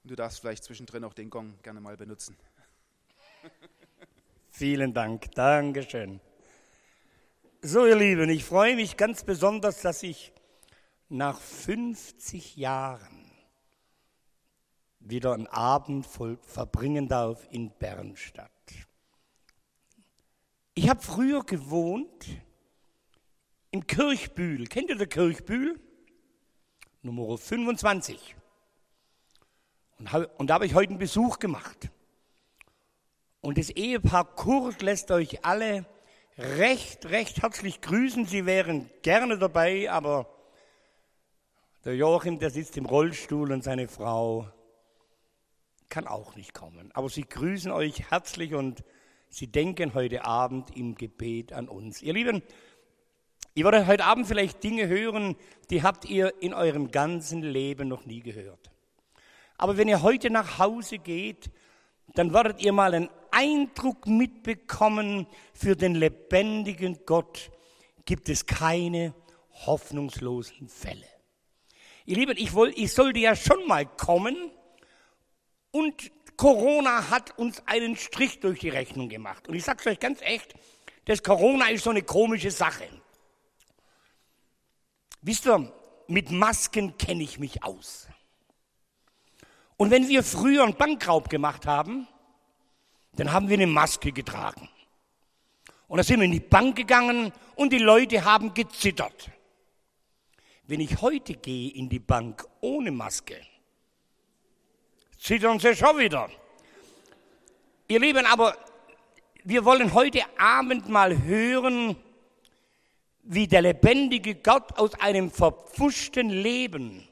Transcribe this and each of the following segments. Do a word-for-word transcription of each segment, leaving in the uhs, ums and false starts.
Und du darfst vielleicht zwischendrin auch den Gong gerne mal benutzen. Vielen Dank, Dankeschön. So, ihr Lieben, ich freue mich ganz besonders, dass ich nach fünfzig Jahren wieder einen Abend voll verbringen darf in Bernstadt. Ich habe früher gewohnt im Kirchbühl. Kennt ihr den Kirchbühl? Nummer fünfundzwanzig. Und, hab, und da habe ich heute einen Besuch gemacht. Und das Ehepaar Kurt lässt euch alle recht, recht herzlich grüßen. Sie wären gerne dabei, aber der Joachim, der sitzt im Rollstuhl und seine Frau kann auch nicht kommen. Aber sie grüßen euch herzlich und sie denken heute Abend im Gebet an uns. Ihr Lieben, ihr werdet heute Abend vielleicht Dinge hören, die habt ihr in eurem ganzen Leben noch nie gehört. Aber wenn ihr heute nach Hause geht, dann werdet ihr mal einen Eindruck mitbekommen, für den lebendigen Gott gibt es keine hoffnungslosen Fälle. Ihr Lieben, ich, wollt, ich sollte ja schon mal kommen und Corona hat uns einen Strich durch die Rechnung gemacht. Und ich sage es euch ganz echt, das Corona ist so eine komische Sache. Wisst ihr, mit Masken kenne ich mich aus. Und wenn wir früher einen Bankraub gemacht haben, dann haben wir eine Maske getragen. Und dann sind wir in die Bank gegangen und die Leute haben gezittert. Wenn ich heute gehe in die Bank ohne Maske, zittern sie schon wieder. Ihr Lieben, aber wir wollen heute Abend mal hören, wie der lebendige Gott aus einem verpfuschten Leben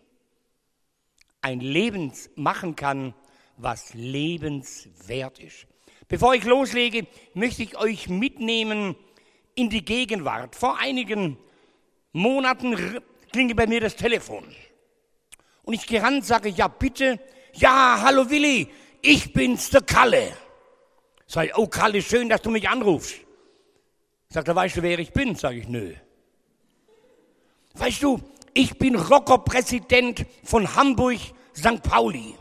ein Leben machen kann, was lebenswert ist. Bevor ich loslege, möchte ich euch mitnehmen in die Gegenwart. Vor einigen Monaten klingelt bei mir das Telefon. Und ich gehe ran und sage, ja bitte, ja, hallo Willi, ich bin's, der Kalle. Sag ich, oh Kalle, schön, dass du mich anrufst. Sagt er, weißt du, wer ich bin? Sag ich, nö. Weißt du, ich bin Rockerpräsident von Hamburg Sankt Pauli.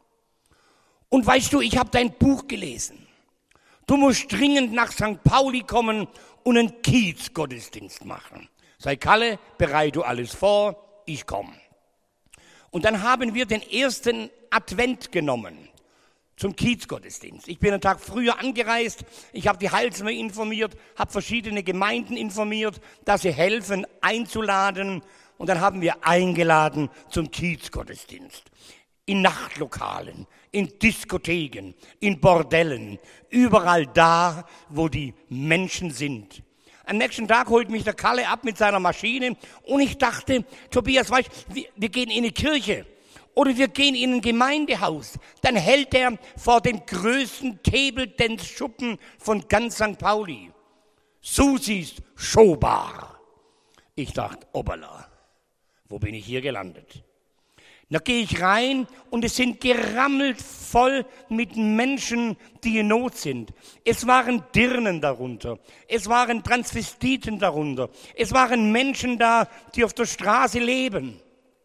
Und weißt du, ich habe dein Buch gelesen. Du musst dringend nach Sankt Pauli kommen und einen Kiezgottesdienst machen. Sei Kalle, bereite du alles vor, ich komme. Und dann haben wir den ersten Advent genommen zum Kiezgottesdienst. Ich bin einen Tag früher angereist, ich habe die Heilsmer informiert, habe verschiedene Gemeinden informiert, dass sie helfen einzuladen. Und dann haben wir eingeladen zum Kiezgottesdienst. In Nachtlokalen, in Diskotheken, in Bordellen, überall da, wo die Menschen sind. Am nächsten Tag holt mich der Kalle ab mit seiner Maschine und ich dachte, Tobias, weißt, wir, wir gehen in eine Kirche oder wir gehen in ein Gemeindehaus. Dann hält er vor dem größten Table-Dance-Schuppen von ganz Sankt Pauli. Susis Showbar. Ich dachte, obala. Wo bin ich hier gelandet? Da gehe ich rein und es sind gerammelt voll mit Menschen, die in Not sind. Es waren Dirnen darunter, es waren Transvestiten darunter, es waren Menschen da, die auf der Straße leben.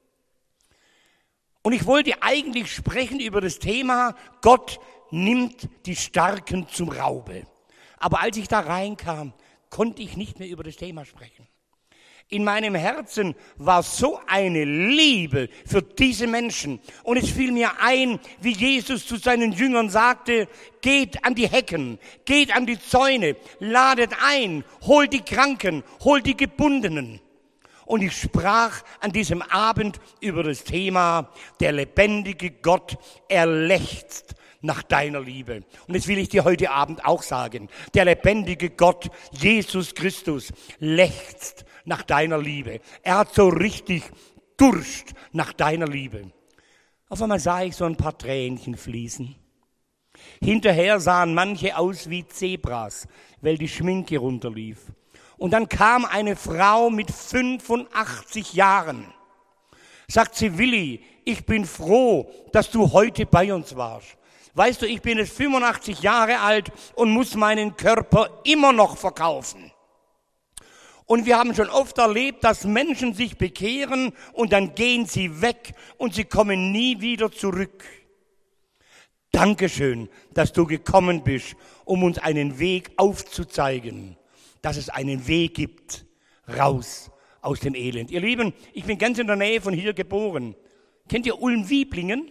Und ich wollte eigentlich sprechen über das Thema, Gott nimmt die Starken zum Raube. Aber als ich da reinkam, konnte ich nicht mehr über das Thema sprechen. In meinem Herzen war so eine Liebe für diese Menschen. Und es fiel mir ein, wie Jesus zu seinen Jüngern sagte, geht an die Hecken, geht an die Zäune, ladet ein, holt die Kranken, holt die Gebundenen. Und ich sprach an diesem Abend über das Thema, der lebendige Gott, er lechzt nach deiner Liebe. Und das will ich dir heute Abend auch sagen. Der lebendige Gott, Jesus Christus, lechzt nach deiner Liebe. Er hat so richtig Durst nach deiner Liebe. Auf einmal sah ich so ein paar Tränchen fließen. Hinterher sahen manche aus wie Zebras, weil die Schminke runterlief. Und dann kam eine Frau mit fünfundachtzig Jahren. Sagt sie, Willi, ich bin froh, dass du heute bei uns warst. Weißt du, ich bin jetzt fünfundachtzig Jahre alt und muss meinen Körper immer noch verkaufen. Und wir haben schon oft erlebt, dass Menschen sich bekehren und dann gehen sie weg und sie kommen nie wieder zurück. Dankeschön, dass du gekommen bist, um uns einen Weg aufzuzeigen, dass es einen Weg gibt, raus aus dem Elend. Ihr Lieben, ich bin ganz in der Nähe von hier geboren. Kennt ihr Ulm-Wieblingen?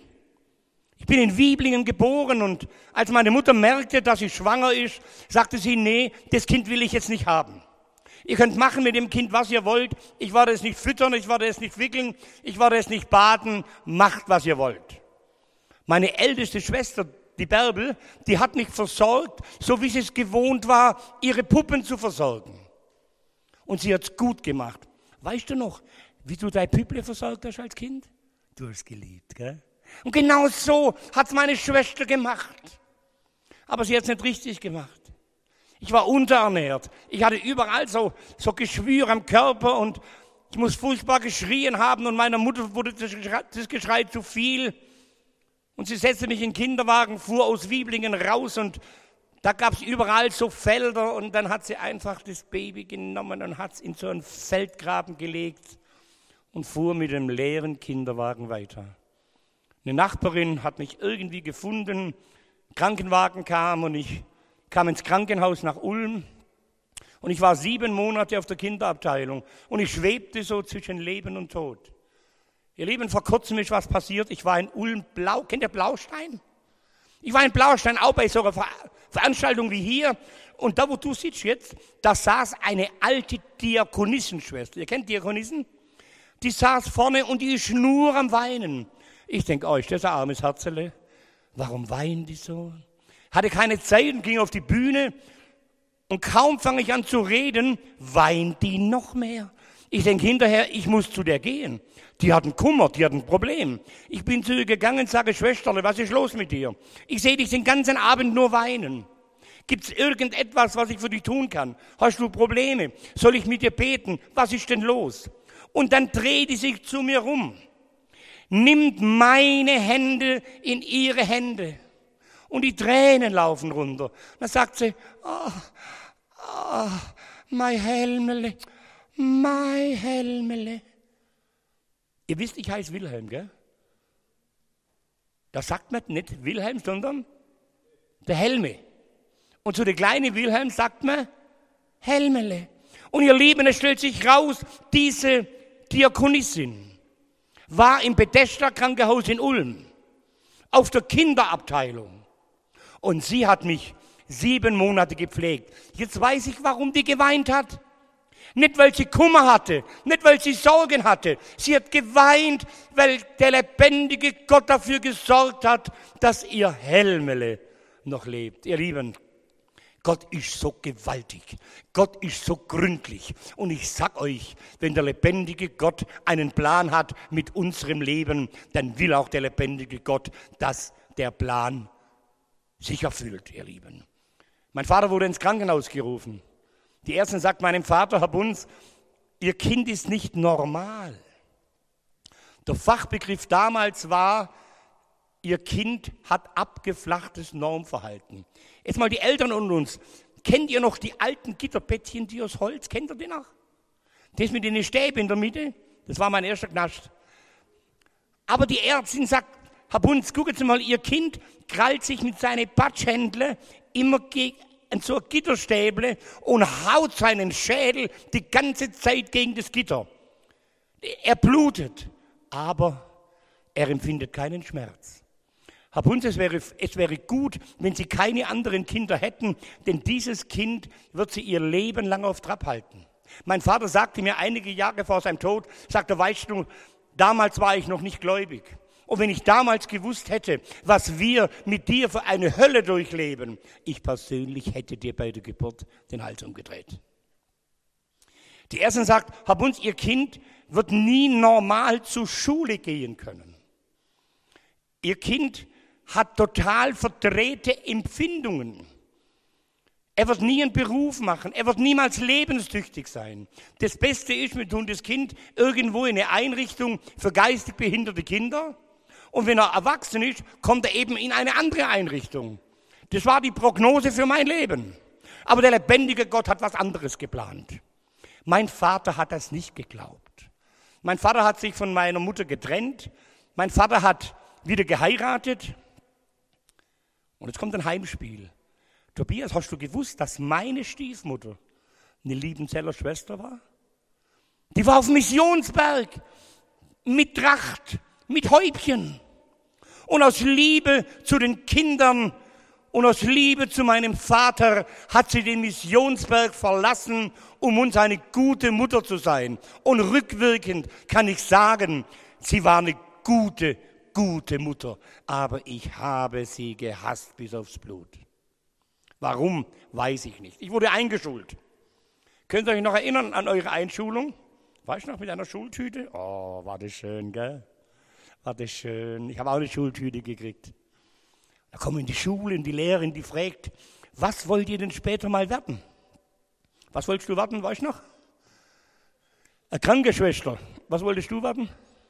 Ich bin in Wieblingen geboren und als meine Mutter merkte, dass sie schwanger ist, sagte sie, nee, das Kind will ich jetzt nicht haben. Ihr könnt machen mit dem Kind, was ihr wollt. Ich werde es nicht füttern, ich werde es nicht wickeln, ich werde es nicht baden. Macht, was ihr wollt. Meine älteste Schwester, die Bärbel, die hat mich versorgt, so wie sie es gewohnt war, ihre Puppen zu versorgen. Und sie hat es gut gemacht. Weißt du noch, wie du dein Püpple versorgt hast als Kind? Du hast geliebt, gell? Und genau so hat es meine Schwester gemacht. Aber sie hat es nicht richtig gemacht. Ich war unterernährt. Ich hatte überall so, so Geschwür am Körper und ich muss furchtbar geschrien haben und meiner Mutter wurde das Geschrei zu viel. Und sie setzte mich in den Kinderwagen, fuhr aus Wieblingen raus und da gab es überall so Felder und dann hat sie einfach das Baby genommen und hat es in so einen Feldgraben gelegt und fuhr mit dem leeren Kinderwagen weiter. Eine Nachbarin hat mich irgendwie gefunden, Krankenwagen kam und ich kam ins Krankenhaus nach Ulm und ich war sieben Monate auf der Kinderabteilung und ich schwebte so zwischen Leben und Tod. Ihr Lieben, vor kurzem ist was passiert, ich war in Ulm Blau, kennt ihr Blaustein? Ich war in Blaustein auch bei so einer Ver- Veranstaltung wie hier und da, wo du sitzt jetzt, da saß eine alte Diakonissenschwester. Ihr kennt Diakonissen? Die saß vorne und die ist nur am Weinen. Ich denke, oh, ist das ein armes Herzele? Warum weinen die so? Hatte keine Zeit und ging auf die Bühne und kaum fange ich an zu reden, weint die noch mehr. Ich denke hinterher, ich muss zu der gehen. Die hat einen Kummer, die hat ein Problem. Ich bin zu ihr gegangen und sage, Schwesterle, was ist los mit dir? Ich sehe dich den ganzen Abend nur weinen. Gibt es irgendetwas, was ich für dich tun kann? Hast du Probleme? Soll ich mit dir beten? Was ist denn los? Und dann dreht die sich zu mir rum, nimmt meine Hände in ihre Hände und die Tränen laufen runter. Dann sagt sie, oh, oh, mein Helmele, mein Helmele. Ihr wisst, ich heiße Wilhelm, gell? Da sagt man nicht Wilhelm, sondern der Helme. Und zu der kleinen Wilhelm sagt man Helmele. Und ihr Lieben, es stellt sich raus, diese Diakonissin war im Bethesda-Krankenhaus in Ulm, auf der Kinderabteilung. Und sie hat mich sieben Monate gepflegt. Jetzt weiß ich, warum die geweint hat. Nicht, weil sie Kummer hatte, nicht, weil sie Sorgen hatte. Sie hat geweint, weil der lebendige Gott dafür gesorgt hat, dass ihr Helmele noch lebt. Ihr Lieben, Gott ist so gewaltig, Gott ist so gründlich. Und ich sag euch, wenn der lebendige Gott einen Plan hat mit unserem Leben, dann will auch der lebendige Gott, dass der Plan sich erfüllt, ihr Lieben. Mein Vater wurde ins Krankenhaus gerufen. Die Ärztin sagt meinem Vater, Herr Bunz, Ihr Kind ist nicht normal. Der Fachbegriff damals war, Ihr Kind hat abgeflachtes Normverhalten. Jetzt mal die Eltern unter uns. Kennt ihr noch die alten Gitterbettchen, die aus Holz? Kennt ihr die noch? Das mit den Stäben in der Mitte, das war mein erster Knast. Aber die Ärztin sagt, Herr Bunz, gucken Sie mal, Ihr Kind krallt sich mit seinen Patschhändle immer gegen so ein Gitterstäble und haut seinen Schädel die ganze Zeit gegen das Gitter. Er blutet, aber er empfindet keinen Schmerz. Herr Bunz, es wäre, es wäre gut, wenn Sie keine anderen Kinder hätten, denn dieses Kind wird Sie ihr Leben lang auf Trab halten. Mein Vater sagte mir einige Jahre vor seinem Tod, sagte, weißt du, damals war ich noch nicht gläubig. Und wenn ich damals gewusst hätte, was wir mit dir für eine Hölle durchleben, ich persönlich hätte dir bei der Geburt den Hals umgedreht. Die Ärztin sagt, Herr Bunz, Ihr Kind wird nie normal zur Schule gehen können. Ihr Kind hat total verdrehte Empfindungen. Er wird nie einen Beruf machen, er wird niemals lebenstüchtig sein. Das Beste ist, wir tun das Kind irgendwo in eine Einrichtung für geistig behinderte Kinder. Und wenn er erwachsen ist, kommt er eben in eine andere Einrichtung. Das war die Prognose für mein Leben. Aber der lebendige Gott hat was anderes geplant. Mein Vater hat das nicht geglaubt. Mein Vater hat sich von meiner Mutter getrennt. Mein Vater hat wieder geheiratet. Und jetzt kommt ein Heimspiel. Tobias, hast du gewusst, dass meine Stiefmutter eine Liebenzeller Schwester war? Die war auf dem Missionsberg mit Tracht, mit Häubchen. Und aus Liebe zu den Kindern und aus Liebe zu meinem Vater hat sie den Missionsberg verlassen, um uns eine gute Mutter zu sein. Und rückwirkend kann ich sagen, sie war eine gute, gute Mutter. Aber ich habe sie gehasst bis aufs Blut. Warum, weiß ich nicht. Ich wurde eingeschult. Könnt ihr euch noch erinnern an eure Einschulung? War ich noch mit einer Schultüte? Oh, war das schön, gell? War das schön. Ich habe auch eine Schultüte gekriegt. Da kommen in die Schule und die Lehrerin, die fragt, was wollt ihr denn später mal werden? Was wolltest du werden, weißt du noch? Eine Krankenschwester. Was wolltest du werden?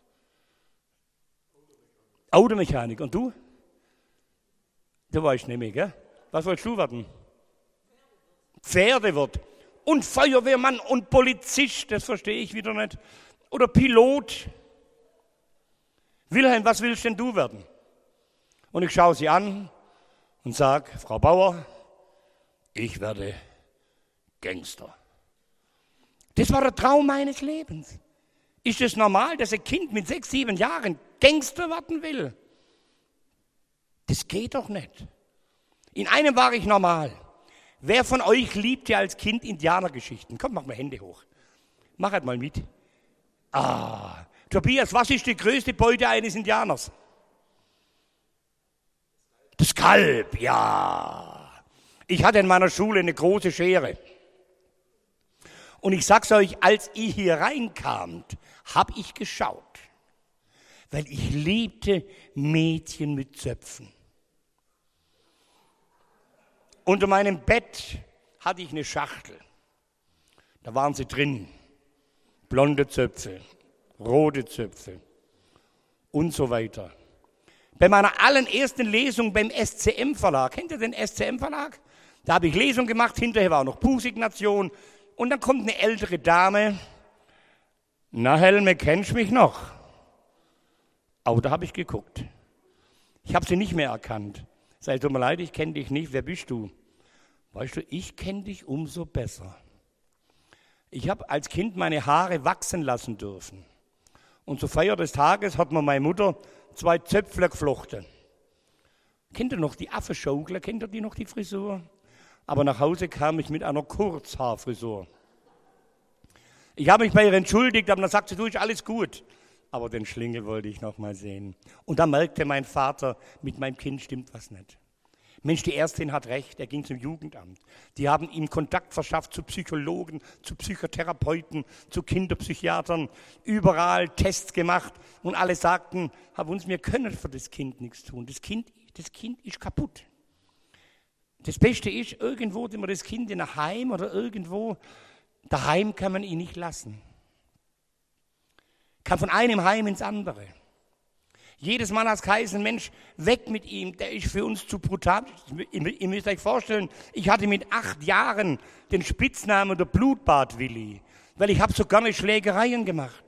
Automechanik. Und du? Du weißt nicht mehr, gell? Was wolltest du werden? Pferdewirt. Und Feuerwehrmann und Polizist, das verstehe ich wieder nicht. Oder Pilot. Wilhelm, was willst denn du werden? Und ich schaue sie an und sage, Frau Bauer, ich werde Gangster. Das war der Traum meines Lebens. Ist es normal, dass ein Kind mit sechs, sieben Jahren Gangster werden will? Das geht doch nicht. In einem war ich normal. Wer von euch liebte als Kind Indianergeschichten? Kommt, mach mal Hände hoch. Mach halt mal mit. Ah, Tobias, was ist die größte Beute eines Indianers? Das Kalb, ja. Ich hatte in meiner Schule eine große Schere. Und ich sag's euch, als ihr hier reinkamt, habe ich geschaut. Weil ich liebte Mädchen mit Zöpfen. Unter meinem Bett hatte ich eine Schachtel. Da waren sie drin. Blonde Zöpfe, rote Zöpfe und so weiter. Bei meiner allerersten Lesung beim S C M-Verlag, kennt ihr den S C M-Verlag? Da habe ich Lesung gemacht, hinterher war auch noch Bußsignation. Und dann kommt eine ältere Dame. Na Helme, kennst du mich noch? Aber da habe ich geguckt. Ich habe sie nicht mehr erkannt. Sag, tut mir leid, ich kenne dich nicht. Wer bist du? Weißt du, ich kenne dich umso besser. Ich habe als Kind meine Haare wachsen lassen dürfen. Und zur Feier des Tages hat mir meine Mutter zwei Zöpfler geflochten. Kennt ihr noch die Affenschaukler? Kennt ihr die noch, die Frisur? Aber nach Hause kam ich mit einer Kurzhaarfrisur. Ich habe mich bei ihr entschuldigt, aber dann sagte sie, du, ist alles gut. Aber den Schlingel wollte ich noch mal sehen. Und da merkte mein Vater, mit meinem Kind stimmt was nicht. Mensch, die Ärztin hat recht, er ging zum Jugendamt. Die haben ihm Kontakt verschafft zu Psychologen, zu Psychotherapeuten, zu Kinderpsychiatern, überall Tests gemacht und alle sagten, Herr Wunz, wir können für das Kind nichts tun. Das Kind, das Kind ist kaputt. Das Beste ist, irgendwo immer das Kind in ein Heim oder irgendwo, daheim kann man ihn nicht lassen. Kann von einem Heim ins andere. Jedes Mal als geheißen, Mensch, weg mit ihm, der ist für uns zu brutal. Ihr müsst euch vorstellen, ich hatte mit acht Jahren den Spitznamen der Blutbad-Willi, weil ich habe so gerne Schlägereien gemacht.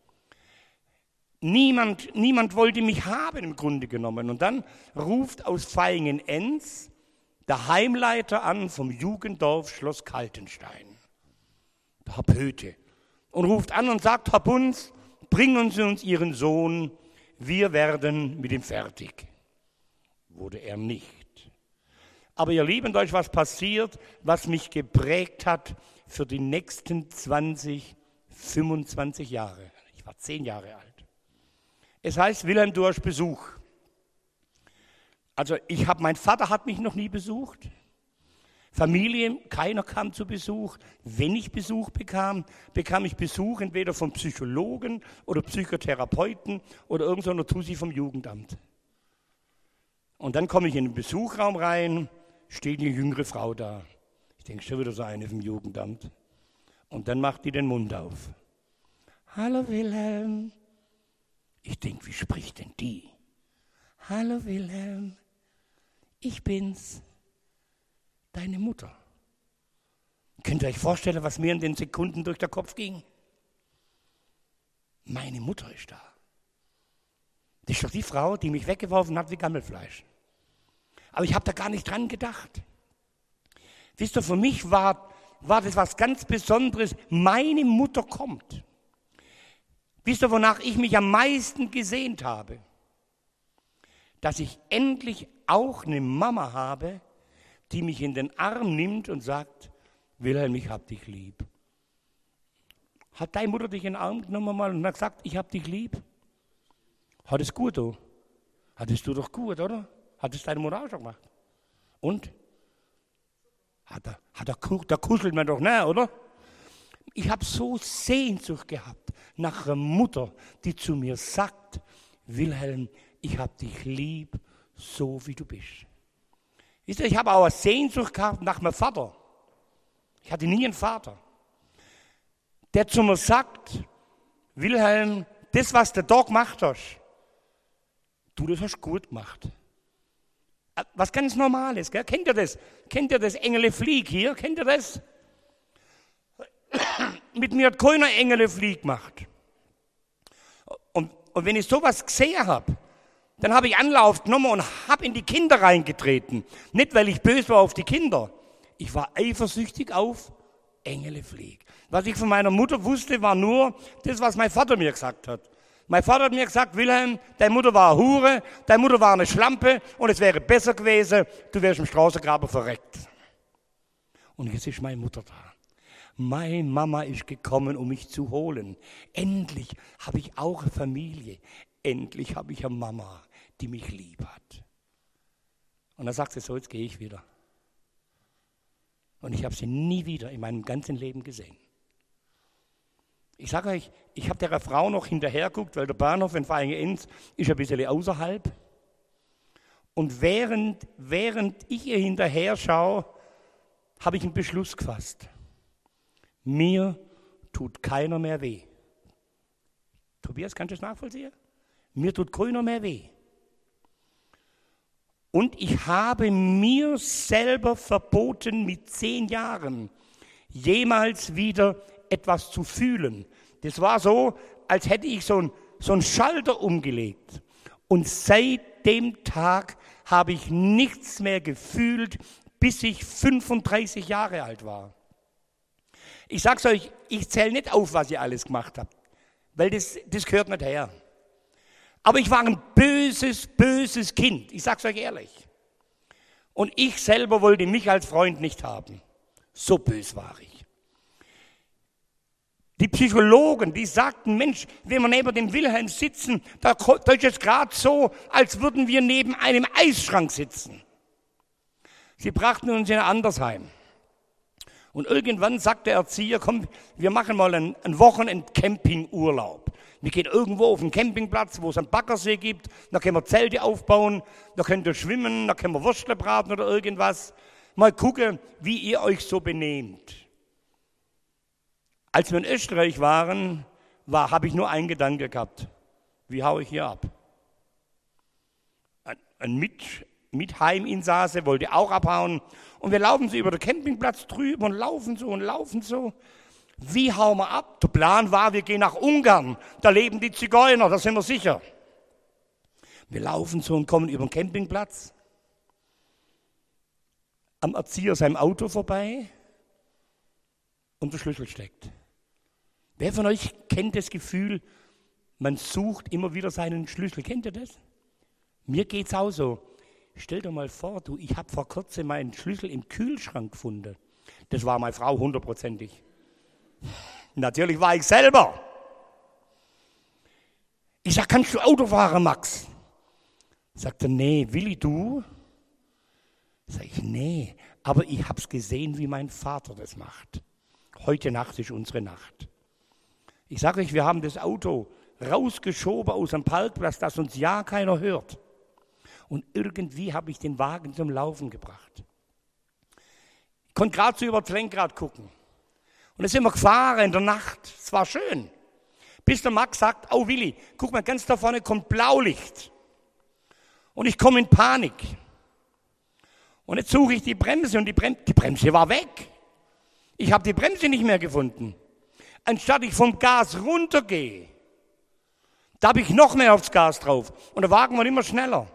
Niemand, niemand wollte mich haben im Grunde genommen. Und dann ruft aus Vaihingen-Enz der Heimleiter an vom Jugenddorf Schloss Kaltenstein, der Herr Pöte, und ruft an und sagt, Herr Bunz, bringen Sie uns Ihren Sohn, wir werden mit ihm fertig. Wurde er nicht. Aber ihr Lieben, da ist was passiert, was mich geprägt hat für die nächsten zwanzig, fünfundzwanzig Jahre. Ich war zehn Jahre alt. Es heißt, Wilhelm, du hast Besuch. Also ich habe, mein Vater hat mich noch nie besucht. Familie, keiner kam zu Besuch. Wenn ich Besuch bekam, bekam ich Besuch entweder vom Psychologen oder Psychotherapeuten oder irgendeiner Tussi vom Jugendamt. Und dann komme ich in den Besuchraum rein, steht eine jüngere Frau da. Ich denke, schon wieder so eine vom Jugendamt. Und dann macht die den Mund auf. Hallo Wilhelm. Ich denke, wie spricht denn die? Hallo Wilhelm, ich bin's. Deine Mutter. Könnt ihr euch vorstellen, was mir in den Sekunden durch den Kopf ging? Meine Mutter ist da. Das ist doch die Frau, die mich weggeworfen hat wie Gammelfleisch. Aber ich habe da gar nicht dran gedacht. Wisst ihr, für mich war, war das was ganz Besonderes. Meine Mutter kommt. Wisst ihr, wonach ich mich am meisten gesehnt habe? Dass ich endlich auch eine Mama habe, die mich in den Arm nimmt und sagt, Wilhelm, ich hab dich lieb. Hat deine Mutter dich in den Arm genommen mal und hat gesagt, ich hab dich lieb? Hat es gut, du? Hattest du doch gut, oder? Hat es deine Mutter auch schon gemacht? Und? Hat er, hat er, da kuschelt man doch, ne, oder? Ich habe so Sehnsucht gehabt nach einer Mutter, die zu mir sagt, Wilhelm, ich hab dich lieb, so wie du bist. Wisst ihr, ich habe auch eine Sehnsucht gehabt nach meinem Vater. Ich hatte nie einen Vater, der zu mir sagt, Wilhelm, das, was du da gemacht hast, du, das hast gut gemacht. Was ganz Normales, gell? Kennt ihr das? Kennt ihr das Engele Flieg hier? Kennt ihr das? Mit mir hat keiner Engele Flieg gemacht. Und, und wenn ich sowas gesehen habe, dann habe ich Anlauf genommen und habe in die Kinder reingetreten. Nicht, weil ich böse war auf die Kinder. Ich war eifersüchtig auf Engele Flieg. Was ich von meiner Mutter wusste, war nur das, was mein Vater mir gesagt hat. Mein Vater hat mir gesagt, Wilhelm, deine Mutter war eine Hure, deine Mutter war eine Schlampe und es wäre besser gewesen, du wärst im Straßengraben verreckt. Und jetzt ist meine Mutter da. Meine Mama ist gekommen, um mich zu holen. Endlich habe ich auch eine Familie. Endlich habe ich eine Mama, die mich lieb hat. Und dann sagt sie so, jetzt gehe ich wieder. Und ich habe sie nie wieder in meinem ganzen Leben gesehen. Ich sage euch, ich habe der Frau noch hinterhergeguckt, weil der Bahnhof in Vaihingen-Enz ist ein bisschen außerhalb. Und während, während ich ihr hinterher schaue, habe ich einen Beschluss gefasst. Mir tut keiner mehr weh. Tobias, kannst du das nachvollziehen? Mir tut keiner mehr weh. Und ich habe mir selber verboten, mit zehn Jahren jemals wieder etwas zu fühlen. Das war so, als hätte ich so einen so einen Schalter umgelegt. Und seit dem Tag habe ich nichts mehr gefühlt, bis ich fünfunddreißig Jahre alt war. Ich sag's euch, ich zähle nicht auf, was ihr alles gemacht habt, weil das, das gehört nicht her. Aber ich war ein böses, böses Kind, ich sag's euch ehrlich. Und ich selber wollte mich als Freund nicht haben. So bös war ich. Die Psychologen, die sagten, Mensch, wenn wir neben dem Wilhelm sitzen, da, da ist es gerade so, als würden wir neben einem Eisschrank sitzen. Sie brachten uns in ein Andersheim. Und irgendwann sagt der Erzieher, komm, wir machen mal einen, einen Wochenend-Campingurlaub. Wir gehen irgendwo auf einen Campingplatz, wo es einen Baggersee gibt, da können wir Zelte aufbauen, da könnt ihr schwimmen, da können wir Würstle braten oder irgendwas. Mal gucken, wie ihr euch so benehmt. Als wir in Österreich waren, war, habe ich nur einen Gedanke gehabt. Wie haue ich hier ab? Ein, ein Mit, Mitheiminsasse wollte auch abhauen. Und wir laufen so über den Campingplatz drüber und laufen so und laufen so. Wie hauen wir ab? Der Plan war, wir gehen nach Ungarn. Da leben die Zigeuner, da sind wir sicher. Wir laufen so und kommen über den Campingplatz. Am Erzieher seinem Auto vorbei und der Schlüssel steckt. Wer von euch kennt das Gefühl, man sucht immer wieder seinen Schlüssel? Kennt ihr das? Mir geht's auch so. Stell dir mal vor, du, ich habe vor kurzem meinen Schlüssel im Kühlschrank gefunden. Das war meine Frau hundertprozentig. Natürlich war ich selber. Ich sag, kannst du Auto fahren, Max? Sagt er, nee, Willi, du? Sag ich, nee, aber ich hab's gesehen, wie mein Vater das macht. Heute Nacht ist unsere Nacht. Ich sage euch, wir haben das Auto rausgeschoben aus dem Parkplatz, dass uns ja keiner hört. Und irgendwie habe ich den Wagen zum Laufen gebracht. Ich konnte gerade so über das Lenkrad gucken. Und dann sind wir gefahren in der Nacht. Es war schön. Bis der Max sagt, oh Willi, guck mal, ganz da vorne kommt Blaulicht. Und ich komme in Panik. Und jetzt suche ich die Bremse und die Bremse, die Bremse war weg. Ich habe die Bremse nicht mehr gefunden. Anstatt ich vom Gas runtergehe, da habe ich noch mehr aufs Gas drauf. Und der Wagen war immer schneller.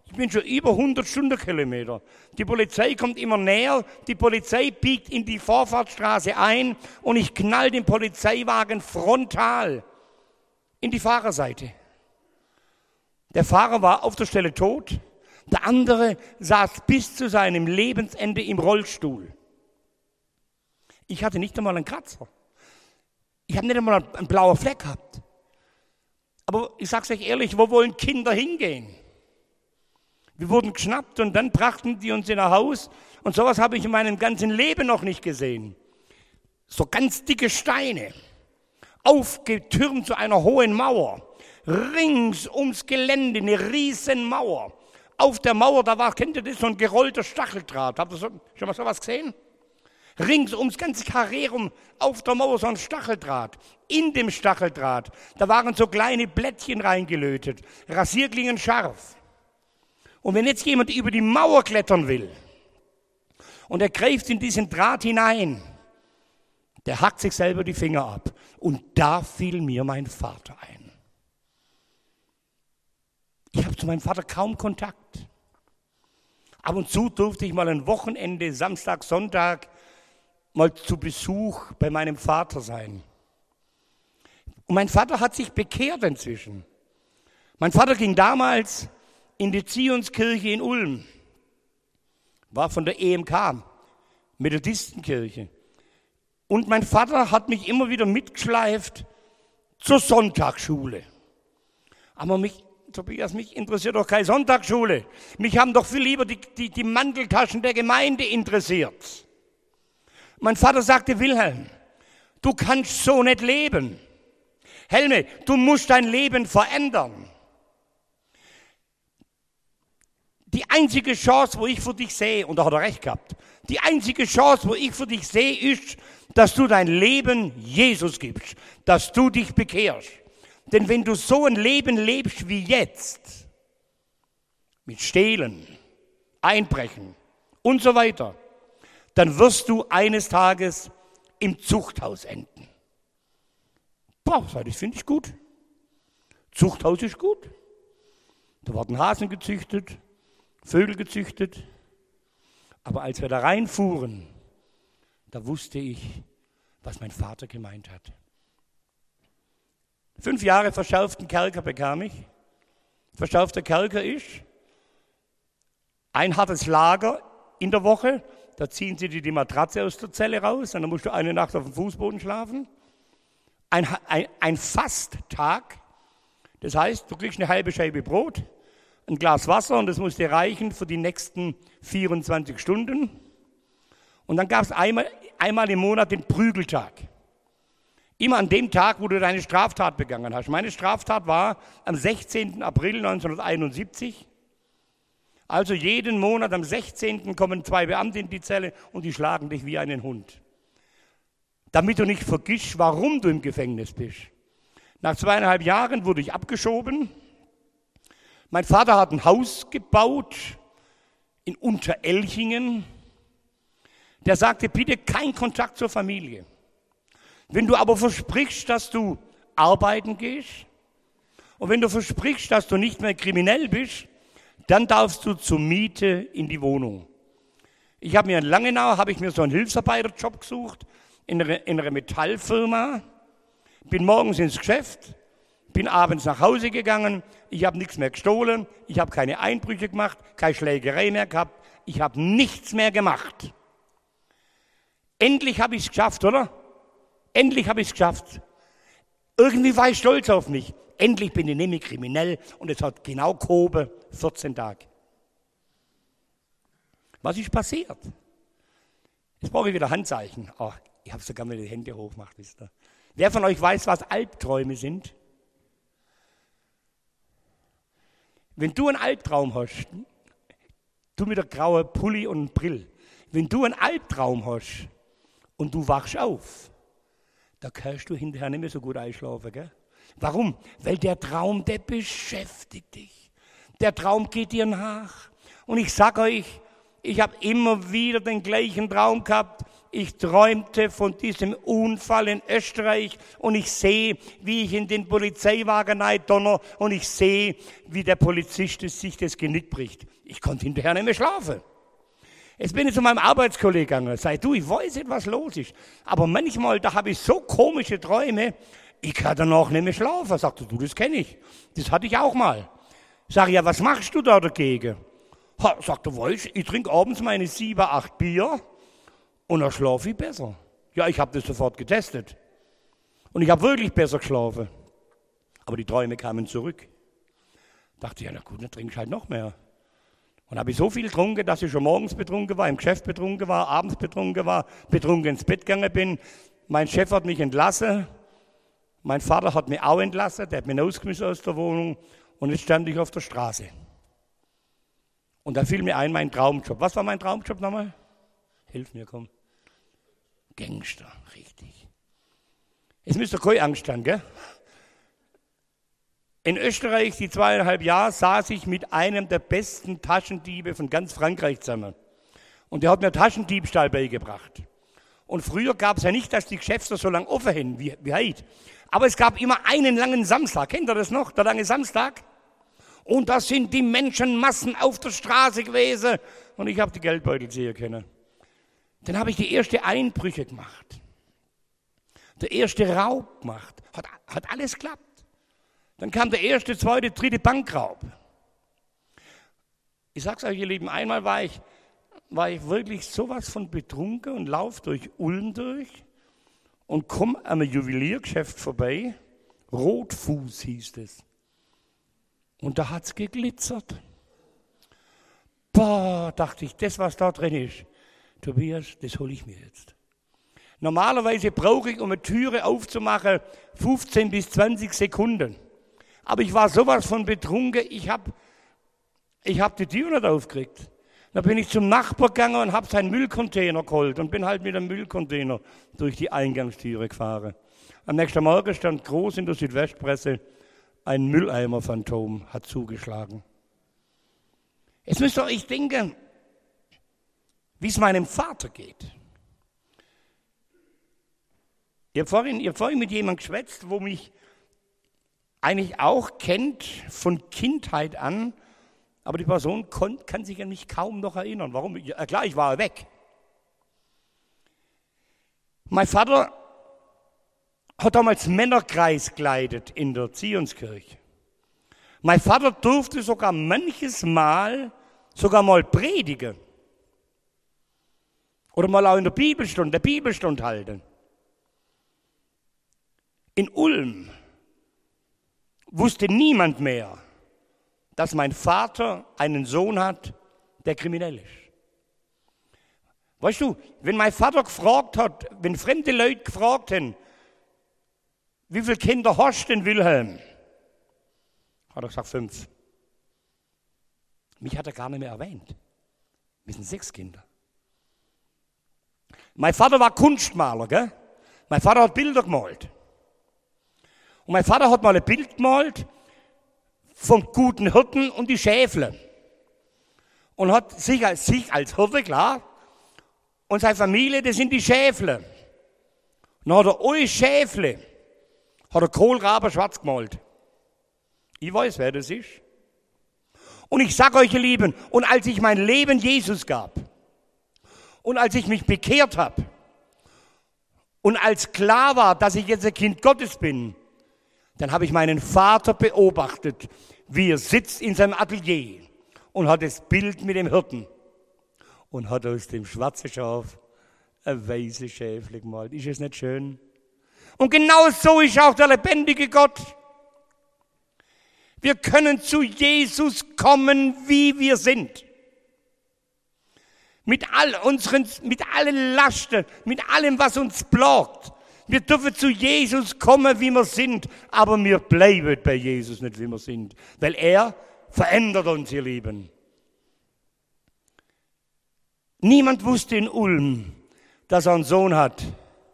Ich bin schon über hundert Stundenkilometer. Die Polizei kommt immer näher, die Polizei biegt in die Vorfahrtsstraße ein und ich knall den Polizeiwagen frontal in die Fahrerseite. Der Fahrer war auf der Stelle tot, der andere saß bis zu seinem Lebensende im Rollstuhl. Ich hatte nicht einmal einen Kratzer. Ich habe nicht einmal einen blauen Fleck gehabt. Aber ich sage es euch ehrlich, wo wollen Kinder hingehen? Wir wurden geschnappt und dann brachten die uns in ein Haus. Und sowas habe ich in meinem ganzen Leben noch nicht gesehen. So ganz dicke Steine, aufgetürmt zu einer hohen Mauer. Rings ums Gelände eine riesen Mauer. Auf der Mauer, da war, kennt ihr das, so ein gerollter Stacheldraht. Habt ihr so, schon mal sowas gesehen? Rings ums ganze Karree rum, auf der Mauer so ein Stacheldraht. In dem Stacheldraht, da waren so kleine Blättchen reingelötet, Rasierklingen scharf. Und wenn jetzt jemand über die Mauer klettern will und er greift in diesen Draht hinein, der hackt sich selber die Finger ab. Und da fiel mir mein Vater ein. Ich habe zu meinem Vater kaum Kontakt. Ab und zu durfte ich mal ein Wochenende, Samstag, Sonntag, mal zu Besuch bei meinem Vater sein. Und mein Vater hat sich bekehrt inzwischen. Mein Vater ging damals in die Zionskirche in Ulm, war von der E M K, Methodistenkirche. Und mein Vater hat mich immer wieder mitgeschleift zur Sonntagsschule. Aber mich, Tobias, mich interessiert doch keine Sonntagsschule. Mich haben doch viel lieber die, die, die Manteltaschen der Gemeinde interessiert. Mein Vater sagte, Wilhelm, du kannst so nicht leben. Helme, du musst dein Leben verändern. Die einzige Chance, wo ich für dich sehe, und da hat er recht gehabt, die einzige Chance, wo ich für dich sehe, ist, dass du dein Leben Jesus gibst, dass du dich bekehrst. Denn wenn du so ein Leben lebst wie jetzt, mit Stehlen, Einbrechen und so weiter, dann wirst du eines Tages im Zuchthaus enden. Boah, das finde ich gut. Zuchthaus ist gut. Da wurden Hasen gezüchtet, Vögel gezüchtet. Aber als wir da reinfuhren, da wusste ich, was mein Vater gemeint hat. Fünf Jahre verschärften Kerker bekam ich. Verschärfter Kerker ist ein hartes Lager in der Woche. Da ziehen sie dir die Matratze aus der Zelle raus und dann musst du eine Nacht auf dem Fußboden schlafen. Ein, ein, ein Fasttag, das heißt, du kriegst eine halbe Scheibe Brot, ein Glas Wasser und das muss dir reichen für die nächsten vierundzwanzig Stunden. Und dann gab es einmal, einmal im Monat den Prügeltag. Immer an dem Tag, wo du deine Straftat begangen hast. Meine Straftat war am sechzehnten April neunzehnhunderteinundsiebzig. Also jeden Monat am sechzehnten kommen zwei Beamte in die Zelle und die schlagen dich wie einen Hund. Damit du nicht vergisst, warum du im Gefängnis bist. Nach zweieinhalb Jahren wurde ich abgeschoben. Mein Vater hat ein Haus gebaut in Unterelchingen. Der sagte, bitte kein Kontakt zur Familie. Wenn du aber versprichst, dass du arbeiten gehst und wenn du versprichst, dass du nicht mehr kriminell bist, dann darfst du zur Miete in die Wohnung. Ich habe mir in Langenau, habe ich mir so einen Hilfsarbeiterjob gesucht, in einer, in einer Metallfirma, bin morgens ins Geschäft, bin abends nach Hause gegangen, ich habe nichts mehr gestohlen, ich habe keine Einbrüche gemacht, keine Schlägerei mehr gehabt, ich habe nichts mehr gemacht. Endlich habe ich es geschafft, oder? Endlich habe ich es geschafft. Irgendwie war ich stolz auf mich. Endlich bin ich nicht mehr kriminell und es hat genau gehoben vierzehn Tage. Was ist passiert? Jetzt brauche ich wieder Handzeichen. Ach, ich habe sogar mal die Hände hochgemacht, wisst ihr. Wer von euch weiß, was Albträume sind? Wenn du einen Albtraum hast, du mit der grauen Pulli und Brill, wenn du einen Albtraum hast und du wachst auf, da kannst du hinterher nicht mehr so gut einschlafen, gell? Warum? Weil der Traum, der beschäftigt dich. Der Traum geht dir nach. Und ich sage euch, ich habe immer wieder den gleichen Traum gehabt. ich träumte von diesem Unfall in Österreich und ich sehe, wie ich in den Polizeiwagen reindonner und ich sehe, wie der Polizist sich das Genick bricht. Ich konnte hinterher nicht mehr schlafen. Jetzt bin ich zu meinem Arbeitskollegen gegangen, sag du, ich weiß nicht, was los ist, aber manchmal, da habe ich so komische Träume, ich kann danach nicht mehr schlafen. Sagte du, das kenne ich, das hatte ich auch mal. Sag ich, ja, was machst du da dagegen? Ha, sagt er, weißt, ich trinke abends meine sieben, acht Bier und dann schlafe ich besser. Ja, ich habe das sofort getestet. Und ich habe wirklich besser geschlafen. Aber die Träume kamen zurück. Dachte ich, ja, na gut, dann trinke ich halt noch mehr. Und habe ich so viel getrunken, dass ich schon morgens betrunken war, im Geschäft betrunken war, abends betrunken war, betrunken ins Bett gegangen bin. Mein Chef hat mich entlassen. Mein Vater hat mich auch entlassen. Der hat mich rausgeschmissen aus der Wohnung. Und jetzt stand ich auf der Straße. Und da fiel mir ein, mein Traumjob. Was war mein Traumjob nochmal? Hilf mir, komm. Gangster, richtig. Jetzt müsst ihr keine Angst haben, gell? In Österreich, die zweieinhalb Jahre, saß ich mit einem der besten Taschendiebe von ganz Frankreich zusammen. Und der hat mir Taschendiebstahl beigebracht. Und früher gab es ja nicht, dass die Geschäfte so lange offen haben, wie, wie heute. Aber es gab immer einen langen Samstag. Kennt ihr das noch, der lange Samstag? Und da sind die Menschenmassen auf der Straße gewesen. Und ich habe die Geldbeutel sehen können. Dann habe ich die ersten Einbrüche gemacht. Der erste Raub gemacht. Hat, hat alles geklappt. Dann kam der erste, zweite, dritte Bankraub. Ich sag's euch, ihr Lieben, einmal war ich, war ich wirklich sowas von betrunken und lauf durch Ulm durch und komm am Juweliergeschäft vorbei. Rotfuß hieß es. Und da hat's geglitzert. Boah, dachte ich, das, was da drin ist, Tobias, das hole ich mir jetzt. Normalerweise brauche ich, um eine Türe aufzumachen, fünfzehn bis zwanzig Sekunden. Aber ich war sowas von betrunken, ich habe ich hab die Tür nicht aufgekriegt. Dann bin ich zum Nachbar gegangen und habe seinen Müllcontainer geholt und bin halt mit dem Müllcontainer durch die Eingangstüre gefahren. Am nächsten Morgen stand groß in der Südwestpresse, ein Mülleimer-Phantom hat zugeschlagen. Jetzt müsst ihr euch denken, wie es meinem Vater geht. Ihr habt vorhin, ihr habt vorhin mit jemandem geschwätzt, wo mich eigentlich auch kennt von Kindheit an, aber die Person kann, kann sich an mich kaum noch erinnern. Warum? Ja, klar, ich war weg. Mein Vater hat damals Männerkreis geleitet in der Zionskirche. Mein Vater durfte sogar manches Mal, sogar mal predigen. Oder mal auch in der Bibelstunde, der Bibelstunde halten. In Ulm wusste niemand mehr, dass mein Vater einen Sohn hat, der kriminell ist. Weißt du, wenn mein Vater gefragt hat, wenn fremde Leute gefragt haben, wie viele Kinder hast du denn, Wilhelm? Hat er gesagt, fünf. Mich hat er gar nicht mehr erwähnt. Wir sind sechs Kinder. Mein Vater war Kunstmaler, gell? Mein Vater hat Bilder gemalt. Und mein Vater hat mal ein Bild gemalt vom guten Hirten und die Schäfle. Und hat sich als, sich als Hirte, klar, und seine Familie, das sind die Schäfle. Und dann hat er alle Schäfle, hat er Kohlraben schwarz gemalt. Ich weiß, wer das ist. Und ich sage euch, ihr Lieben, und als ich mein Leben Jesus gab, und als ich mich bekehrt habe, und als klar war, dass ich jetzt ein Kind Gottes bin, dann habe ich meinen Vater beobachtet, wie er sitzt in seinem Atelier und hat das Bild mit dem Hirten und hat aus dem schwarzen Schaf ein weißes Schäfle gemalt. Ist es nicht schön? Und genau so ist auch der lebendige Gott. Wir können zu Jesus kommen, wie wir sind. Mit all unseren, mit allen Lasten, mit allem, was uns plagt. Wir dürfen zu Jesus kommen, wie wir sind, aber wir bleiben bei Jesus nicht, wie wir sind. Weil er verändert uns, ihr Lieben. Niemand wusste in Ulm, dass er einen Sohn hat,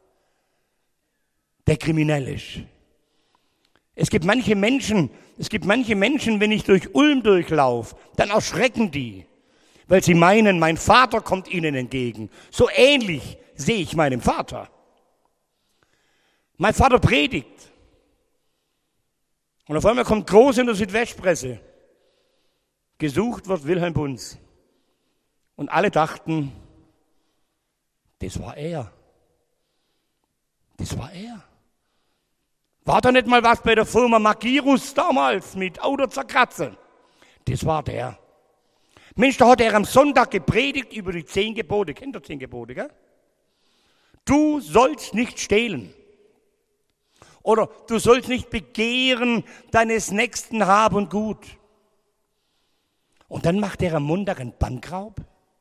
der kriminell ist. Es gibt manche Menschen, es gibt manche Menschen, wenn ich durch Ulm durchlaufe, dann erschrecken die, weil sie meinen, mein Vater kommt ihnen entgegen. So ähnlich sehe ich meinen Vater. Mein Vater predigt. Und auf einmal kommt groß in der Südwestpresse, gesucht wird Wilhelm Bunz. Und alle dachten, das war er. Das war er. War da nicht mal was bei der Firma Magirus damals mit Auto zerkratzen? Das war der. Mensch, da hat er am Sonntag gepredigt über die zehn Gebote. Kennt ihr zehn Gebote, gell? Du sollst nicht stehlen. Oder du sollst nicht begehren deines Nächsten Hab und Gut. Und dann macht er am Montag einen Bankraub.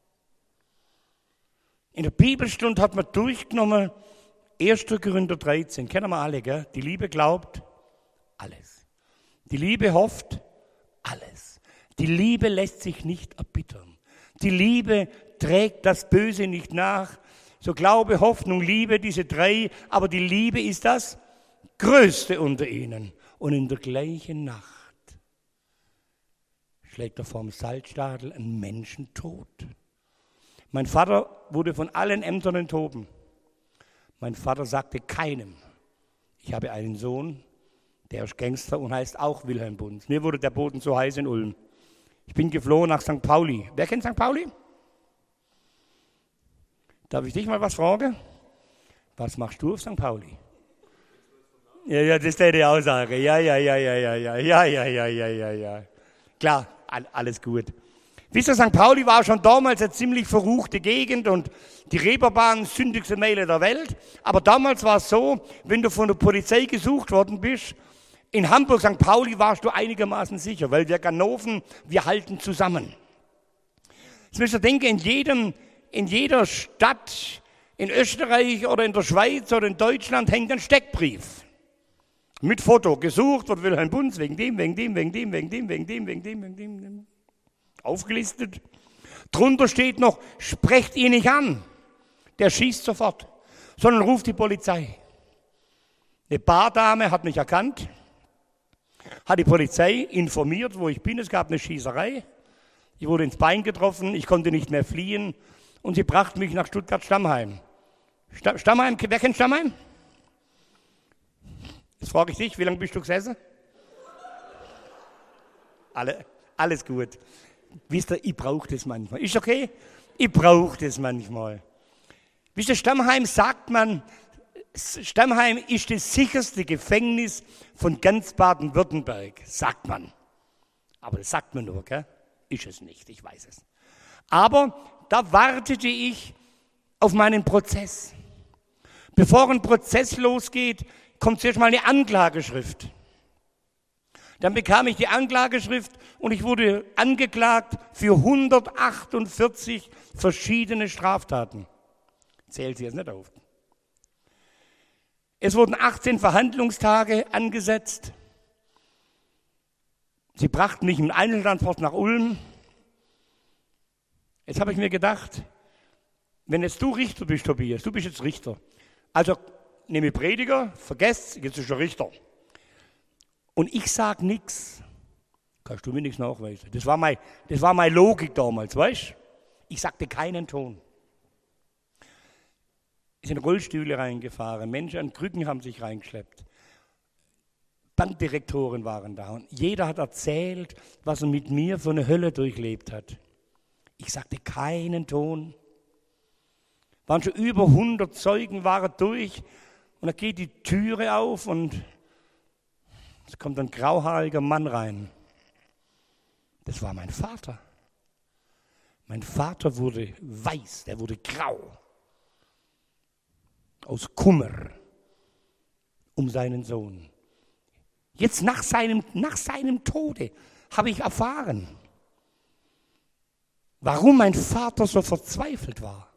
In der Bibelstunde hat man durchgenommen, erster Korinther dreizehn, kennen wir alle, gell? Die Liebe glaubt alles. Die Liebe hofft alles. Die Liebe lässt sich nicht erbittern. Die Liebe trägt das Böse nicht nach. So Glaube, Hoffnung, Liebe, diese drei. Aber die Liebe ist das Größte unter ihnen. Und in der gleichen Nacht schlägt er vorm Salzstadel einen Menschen tot. Mein Vater wurde von allen Ämtern enthoben. Mein Vater sagte keinem, ich habe einen Sohn, der ist Gangster und heißt auch Wilhelm Bunz. Mir wurde der Boden so heiß in Ulm. Ich bin geflohen nach Sankt Pauli. Wer kennt Sankt Pauli? Darf ich dich mal was fragen? Was machst du auf Sankt Pauli? Ja, ja, das ist die Aussage. Ja, ja, ja, ja, ja, ja, ja, ja, ja, ja, ja, ja. Klar, alles gut. Wisst ihr, Sankt Pauli war schon damals eine ziemlich verruchte Gegend und die Reeperbahn, sündigste Meile der Welt. Aber damals war es so, wenn du von der Polizei gesucht worden bist, in Hamburg, Sankt Pauli warst du einigermaßen sicher, weil wir Ganoven, wir halten zusammen. Jetzt müsst ihr denken, in, jedem, in jeder Stadt, in Österreich oder in der Schweiz oder in Deutschland hängt ein Steckbrief. Mit Foto, gesucht wird Wilhelm Bunz, wegen dem, wegen dem, wegen dem, wegen dem, wegen dem, wegen dem, wegen dem, wegen dem. Aufgelistet. Drunter steht noch, sprecht ihn nicht an. Der schießt sofort, sondern ruft die Polizei. Eine Bardame hat mich erkannt, hat die Polizei informiert, wo ich bin. Es gab eine Schießerei. Ich wurde ins Bein getroffen, ich konnte nicht mehr fliehen und sie brachten mich nach Stuttgart-Stammheim. Stammheim, wer kennt Stammheim? Jetzt frage ich dich, wie lange bist du gesessen? Alle, alles gut. Wisst ihr, ich brauche das manchmal. Ist okay? Ich brauche das manchmal. Wisst ihr, Stammheim sagt man, Stammheim ist das sicherste Gefängnis von ganz Baden-Württemberg, sagt man. Aber das sagt man nur, gell? Ist es nicht, ich weiß es. Aber da wartete ich auf meinen Prozess. Bevor ein Prozess losgeht, kommt zuerst mal eine Anklageschrift. Dann bekam ich die Anklageschrift und ich wurde angeklagt für hundertachtundvierzig verschiedene Straftaten. Zählt sie jetzt nicht auf. Es wurden achtzehn Verhandlungstage angesetzt. Sie brachten mich im Einzeltransport nach Ulm. Jetzt habe ich mir gedacht, wenn jetzt du Richter bist, Tobias, du bist jetzt Richter. Also nehme Prediger, vergesst, jetzt ist er Richter. Und ich sage nichts, kannst du mir nichts nachweisen. Das war, mein, das war meine Logik damals, weißt du? Ich sagte keinen Ton. Es sind Rollstühle reingefahren, Menschen an Krücken haben sich reingeschleppt. Bankdirektoren waren da und jeder hat erzählt, was er mit mir für eine Hölle durchlebt hat. Ich sagte keinen Ton. Waren schon über hundert Zeugen, waren durch und da geht die Türe auf und es kommt ein grauhaariger Mann rein. Das war mein Vater. Mein Vater wurde weiß, der wurde grau. Aus Kummer um seinen Sohn. Jetzt nach seinem, nach seinem Tode habe ich erfahren, warum mein Vater so verzweifelt war.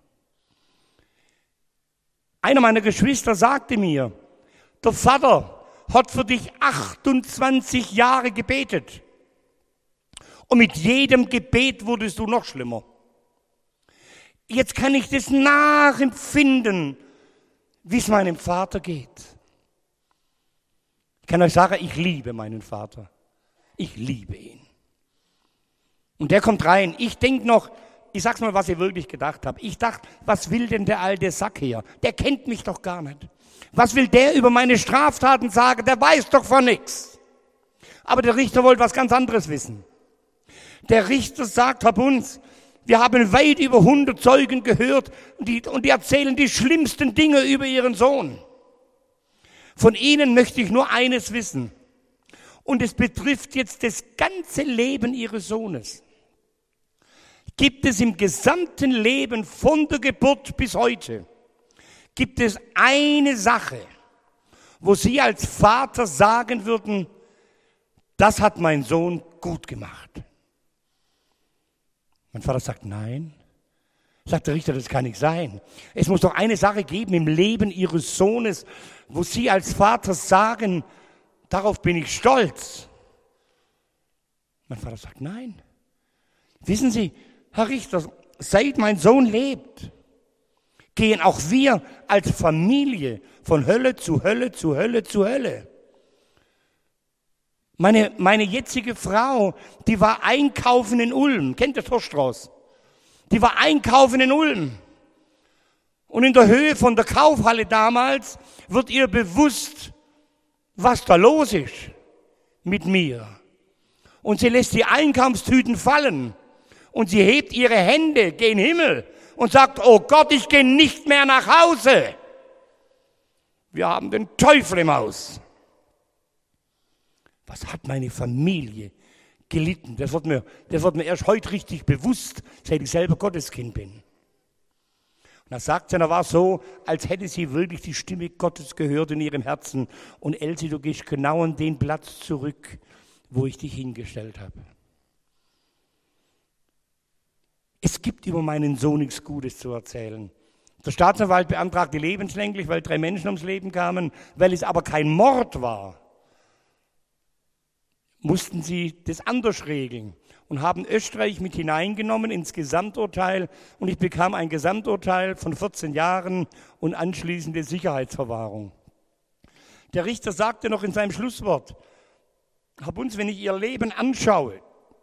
Einer meiner Geschwister sagte mir, der Vater hat für dich achtundzwanzig Jahre gebetet. Und mit jedem Gebet wurdest du noch schlimmer. Jetzt kann ich das nachempfinden, wie es meinem Vater geht. Ich kann euch sagen, ich liebe meinen Vater. Ich liebe ihn. Und der kommt rein. Ich denke noch, ich sag's mal, was ich wirklich gedacht habe. Ich dachte, was will denn der alte Sack hier? Der kennt mich doch gar nicht. Was will der über meine Straftaten sagen? Der weiß doch von nichts. Aber der Richter wollte was ganz anderes wissen. Der Richter sagt, Herr Bunz, wir haben weit über hundert Zeugen gehört und die, und die erzählen die schlimmsten Dinge über ihren Sohn. Von ihnen möchte ich nur eines wissen. Und es betrifft jetzt das ganze Leben ihres Sohnes. Gibt es im gesamten Leben von der Geburt bis heute, gibt es eine Sache, wo Sie als Vater sagen würden, das hat mein Sohn gut gemacht? Mein Vater sagt, nein. Sagt der Richter, das kann nicht sein. Es muss doch eine Sache geben im Leben Ihres Sohnes, wo Sie als Vater sagen, darauf bin ich stolz. Mein Vater sagt, nein. Wissen Sie, Herr Richter, seit mein Sohn lebt, gehen auch wir als Familie von Hölle zu Hölle zu Hölle zu Hölle. Meine, meine jetzige Frau, die war einkaufen in Ulm. Kennt ihr Torstrauß? Die war einkaufen in Ulm. Und in der Höhe von der Kaufhalle damals wird ihr bewusst, was da los ist mit mir. Und sie lässt die Einkaufstüten fallen. Und sie hebt ihre Hände gen Himmel und sagt, oh Gott, ich gehe nicht mehr nach Hause. Wir haben den Teufel im Haus. Was hat meine Familie gelitten? Das wird mir, das wird mir erst heute richtig bewusst, seit ich selber Gotteskind bin. Und da sagt sie, da war so, als hätte sie wirklich die Stimme Gottes gehört in ihrem Herzen. Und Elsie, du gehst genau an den Platz zurück, wo ich dich hingestellt habe. Es gibt über meinen Sohn nichts Gutes zu erzählen. Der Staatsanwalt beantragte lebenslänglich, weil drei Menschen ums Leben kamen, weil es aber kein Mord war. Mussten sie das anders regeln und haben Österreich mit hineingenommen ins Gesamturteil und ich bekam ein Gesamturteil von vierzehn Jahren und anschließende Sicherheitsverwahrung. Der Richter sagte noch in seinem Schlusswort, Herr Bunz, wenn ich Ihr Leben anschaue,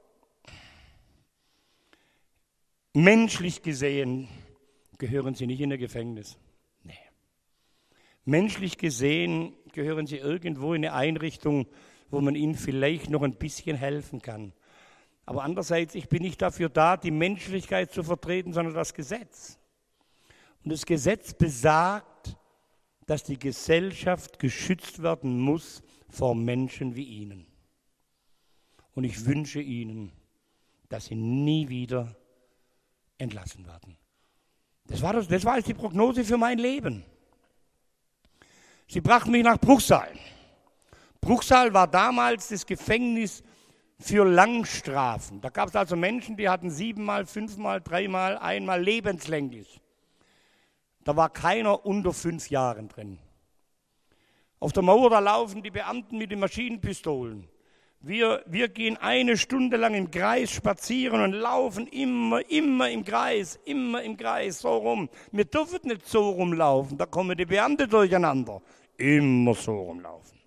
menschlich gesehen gehören Sie nicht in ein Gefängnis. Nee. Menschlich gesehen gehören Sie irgendwo in eine Einrichtung, wo man ihnen vielleicht noch ein bisschen helfen kann. Aber andererseits, ich bin nicht dafür da, die Menschlichkeit zu vertreten, sondern das Gesetz. Und das Gesetz besagt, dass die Gesellschaft geschützt werden muss vor Menschen wie Ihnen. Und ich wünsche Ihnen, dass Sie nie wieder entlassen werden. Das war, das, das war jetzt die Prognose für mein Leben. Sie brachten mich nach Bruchsal. Bruchsal war damals das Gefängnis für Langstrafen. Da gab es also Menschen, die hatten siebenmal, fünfmal, dreimal, einmal lebenslänglich. Da war keiner unter fünf Jahren drin. Auf der Mauer, da laufen die Beamten mit den Maschinenpistolen. Wir, wir gehen eine Stunde lang im Kreis spazieren und laufen immer, immer im Kreis, immer im Kreis, so rum. Wir dürfen nicht so rumlaufen, da kommen die Beamten durcheinander. Immer so rumlaufen.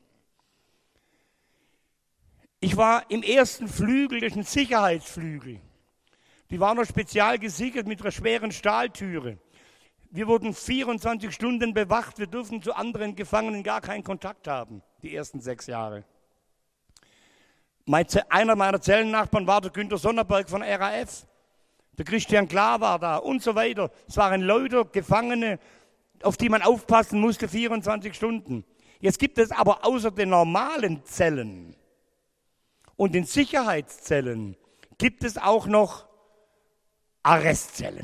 Ich war im ersten Flügel, das ist ein Sicherheitsflügel. Die war noch spezial gesichert mit einer schweren Stahltüre. Wir wurden vierundzwanzig Stunden bewacht, wir durften zu anderen Gefangenen gar keinen Kontakt haben, die ersten sechs Jahre. Mein, einer meiner Zellennachbarn war der Günter Sonnerberg von R A F, der Christian Klar war da und so weiter. Es waren Leute, Gefangene, auf die man aufpassen musste, vierundzwanzig Stunden. Jetzt gibt es aber außer den normalen Zellen und den Sicherheitszellen gibt es auch noch Arrestzellen.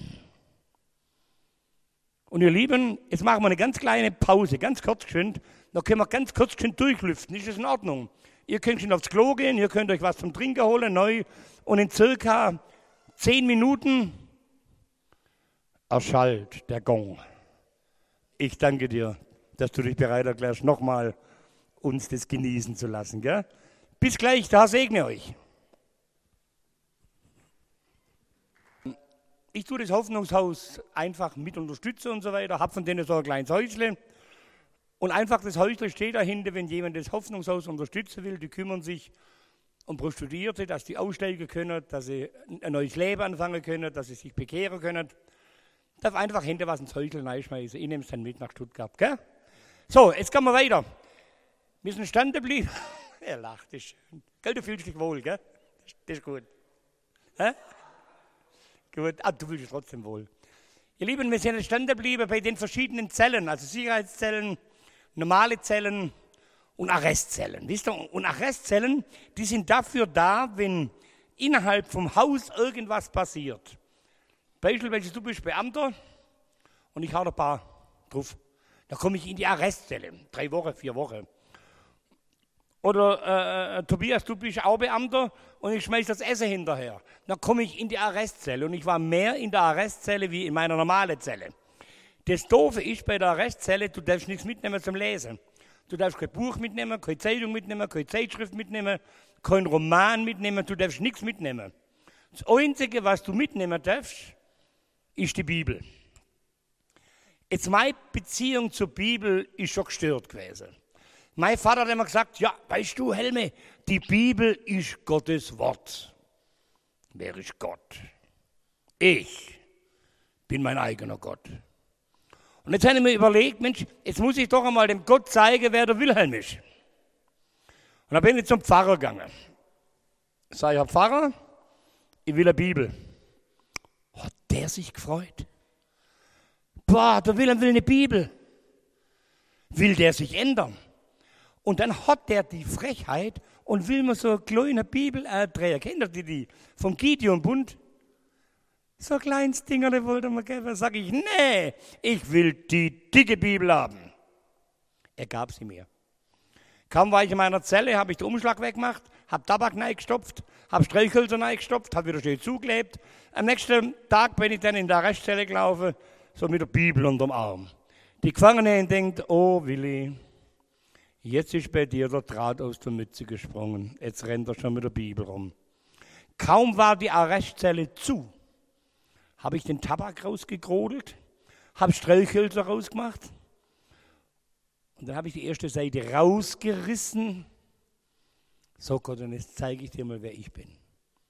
Und ihr Lieben, jetzt machen wir eine ganz kleine Pause, ganz kurz schön. Da können wir ganz kurz schön durchlüften. Ist das in Ordnung? Ihr könnt schon aufs Klo gehen, ihr könnt euch was zum Trinken holen, neu. Und in circa zehn Minuten erschallt der Gong. Ich danke dir, dass du dich bereit erklärst, nochmal uns das genießen zu lassen. Gell? Bis gleich, da segne euch. Ich tue das Hoffnungshaus einfach mit unterstützen und so weiter, habe von denen so ein kleines Häusle. Und einfach das Häusle steht dahinter, wenn jemand das Hoffnungshaus unterstützen will, die kümmern sich und Prostituierte, dass die aussteigen können, dass sie ein neues Leben anfangen können, dass sie sich bekehren können. Darf einfach hinter was ins Häusl reinschmeißen. Ich nehme es dann mit nach Stuttgart. Gell? So, jetzt kommen wir weiter. Wir sind standen geblieben. Er lacht, das ist schön. Gell, du fühlst dich wohl, gell? Das ist gut. Hä? Gut, ah, du fühlst dich trotzdem wohl. Ihr Lieben, wir sind standen geblieben bei den verschiedenen Zellen, also Sicherheitszellen, normale Zellen und Arrestzellen. Wisst ihr? Und Arrestzellen, die sind dafür da, wenn innerhalb vom Haus irgendwas passiert. Beispielsweise, du bist Beamter und ich hau ein paar drauf. Da komme ich in die Arrestzelle, drei Wochen, vier Wochen. Oder äh, Tobias, du bist auch Beamter und ich schmeiß das Essen hinterher. Dann komme ich in die Arrestzelle und ich war mehr in der Arrestzelle wie in meiner normalen Zelle. Das Doofe ist bei der Arrestzelle, du darfst nichts mitnehmen zum Lesen. Du darfst kein Buch mitnehmen, keine Zeitung mitnehmen, keine Zeitschrift mitnehmen, kein Roman mitnehmen, du darfst nichts mitnehmen. Das Einzige, was du mitnehmen darfst, ist die Bibel. Jetzt meine Beziehung zur Bibel ist schon gestört gewesen. Mein Vater hat immer gesagt, ja, weißt du, Helme, die Bibel ist Gottes Wort. Wer ist Gott? Ich bin mein eigener Gott. Und jetzt habe ich mir überlegt, Mensch, jetzt muss ich doch einmal dem Gott zeigen, wer der Wilhelm ist. Und dann bin ich zum Pfarrer gegangen. Ich sage, Herr Pfarrer, ich will eine Bibel. Hat der sich gefreut? Boah, der Wilhelm will eine Bibel. Will der sich ändern? Und dann hat der die Frechheit und will mir so eine kleine Bibel erdrehen. Kennt ihr die, die vom Gideon-Bund? So ein kleines Ding, der wollte mir geben. Sag ich, nee, ich will die dicke Bibel haben. Er gab sie mir. Kaum war ich in meiner Zelle, habe ich den Umschlag weggemacht, habe Tabak reingestopft, habe Streichhölzer reingestopft, habe wieder schön zugeklebt. Am nächsten Tag bin ich dann in der Arrestzelle gelaufen, so mit der Bibel unterm Arm. Die Gefangene denkt, oh Willi, jetzt ist bei dir der Draht aus der Mütze gesprungen. Jetzt rennt er schon mit der Bibel rum. Kaum war die Arrestzelle zu, habe ich den Tabak rausgegrodelt, habe Streichhölzer rausgemacht und dann habe ich die erste Seite rausgerissen. So Gott, und jetzt zeige ich dir mal, wer ich bin.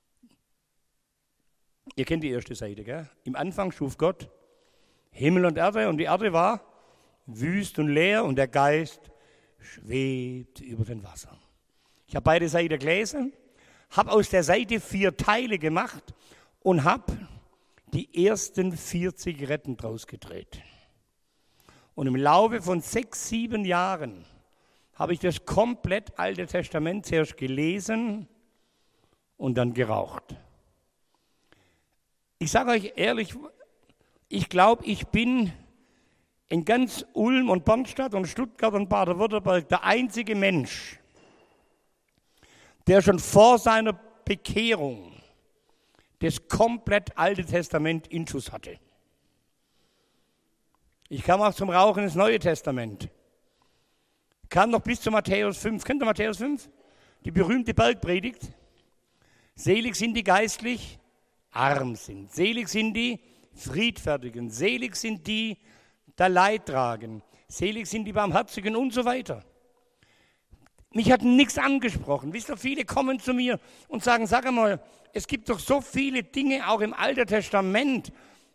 Ihr kennt die erste Seite, gell? Im Anfang schuf Gott Himmel und Erde und die Erde war wüst und leer und der Geist schwebt über den Wassern. Ich habe beide Seiten gelesen, habe aus der Seite vier Teile gemacht und habe die ersten vier Zigaretten draus gedreht. Und im Laufe von sechs, sieben Jahren habe ich das komplett Alte Testament zuerst gelesen und dann geraucht. Ich sage euch ehrlich, ich glaube, ich bin in ganz Ulm und Bernstadt und Stuttgart und Baden-Württemberg der einzige Mensch, der schon vor seiner Bekehrung das komplett Alte Testament in Schuss hatte. Ich kam auch zum Rauchen ins Neue Testament. Kam noch bis zu Matthäus fünf. Kennt ihr Matthäus fünf? Die berühmte Bergpredigt. Selig sind die geistlich arm sind. Selig sind die Friedfertigen. Selig sind die, die Leid tragen. Selig sind die Barmherzigen und so weiter. Mich hat nichts angesprochen. Wisst ihr, viele kommen zu mir und sagen, sag einmal, es gibt doch so viele Dinge auch im Alten Testament,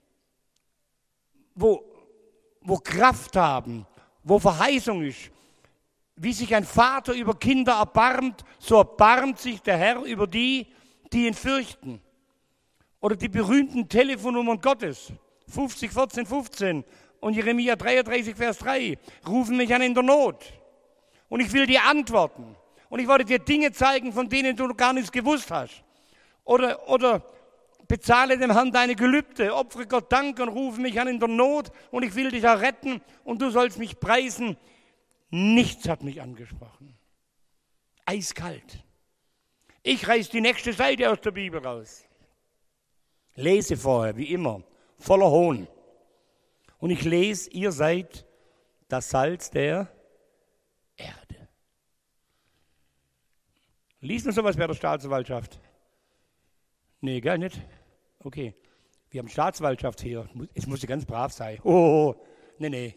wo, wo Kraft haben, wo Verheißung ist. Wie sich ein Vater über Kinder erbarmt, so erbarmt sich der Herr über die, die ihn fürchten. Oder die berühmten Telefonnummern Gottes, fünfzig, vierzehn, fünfzehn und Jeremia dreiunddreißig, Vers drei, rufen mich an in der Not. Und ich will dir antworten. Und ich werde dir Dinge zeigen, von denen du gar nichts gewusst hast. Oder, oder bezahle dem Herrn deine Gelübde, opfere Gott Dank und rufe mich an in der Not und ich will dich erretten und du sollst mich preisen. Nichts hat mich angesprochen. Eiskalt. Ich reiß die nächste Seite aus der Bibel raus. Lese vorher, wie immer, voller Hohn. Und ich lese, ihr seid das Salz der Erde. Liest man sowas bei der Staatsanwaltschaft? Nee, gar nicht? Okay. Wir haben Staatsanwaltschaft hier. Jetzt muss ich ganz brav sein. Oh, nee, nee.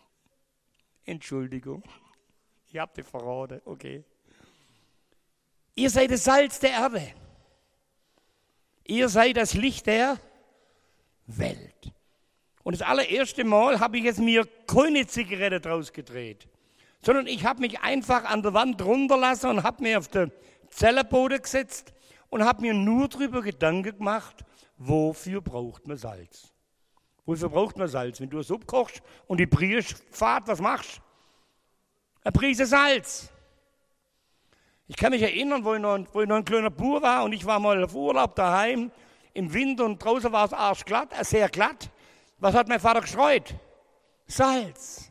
Entschuldigung. Ich hab dich verraten. Okay. Ihr seid das Salz der Erde. Ihr seid das Licht der Welt. Und das allererste Mal habe ich jetzt mir keine Zigarette draus gedreht, sondern ich habe mich einfach an der Wand runterlassen und habe mir auf den Zellerboden gesetzt und habe mir nur darüber Gedanken gemacht, wofür braucht man Salz? Wofür braucht man Salz? Wenn du eine Suppe kochst und die Brühe fahrt, was machst du? Eine Prise Salz. Ich kann mich erinnern, wo ich, noch, wo ich noch ein kleiner Bub war und ich war mal auf Urlaub daheim im Winter und draußen war es arschglatt, äh, sehr glatt. Was hat mein Vater gestreut? Salz.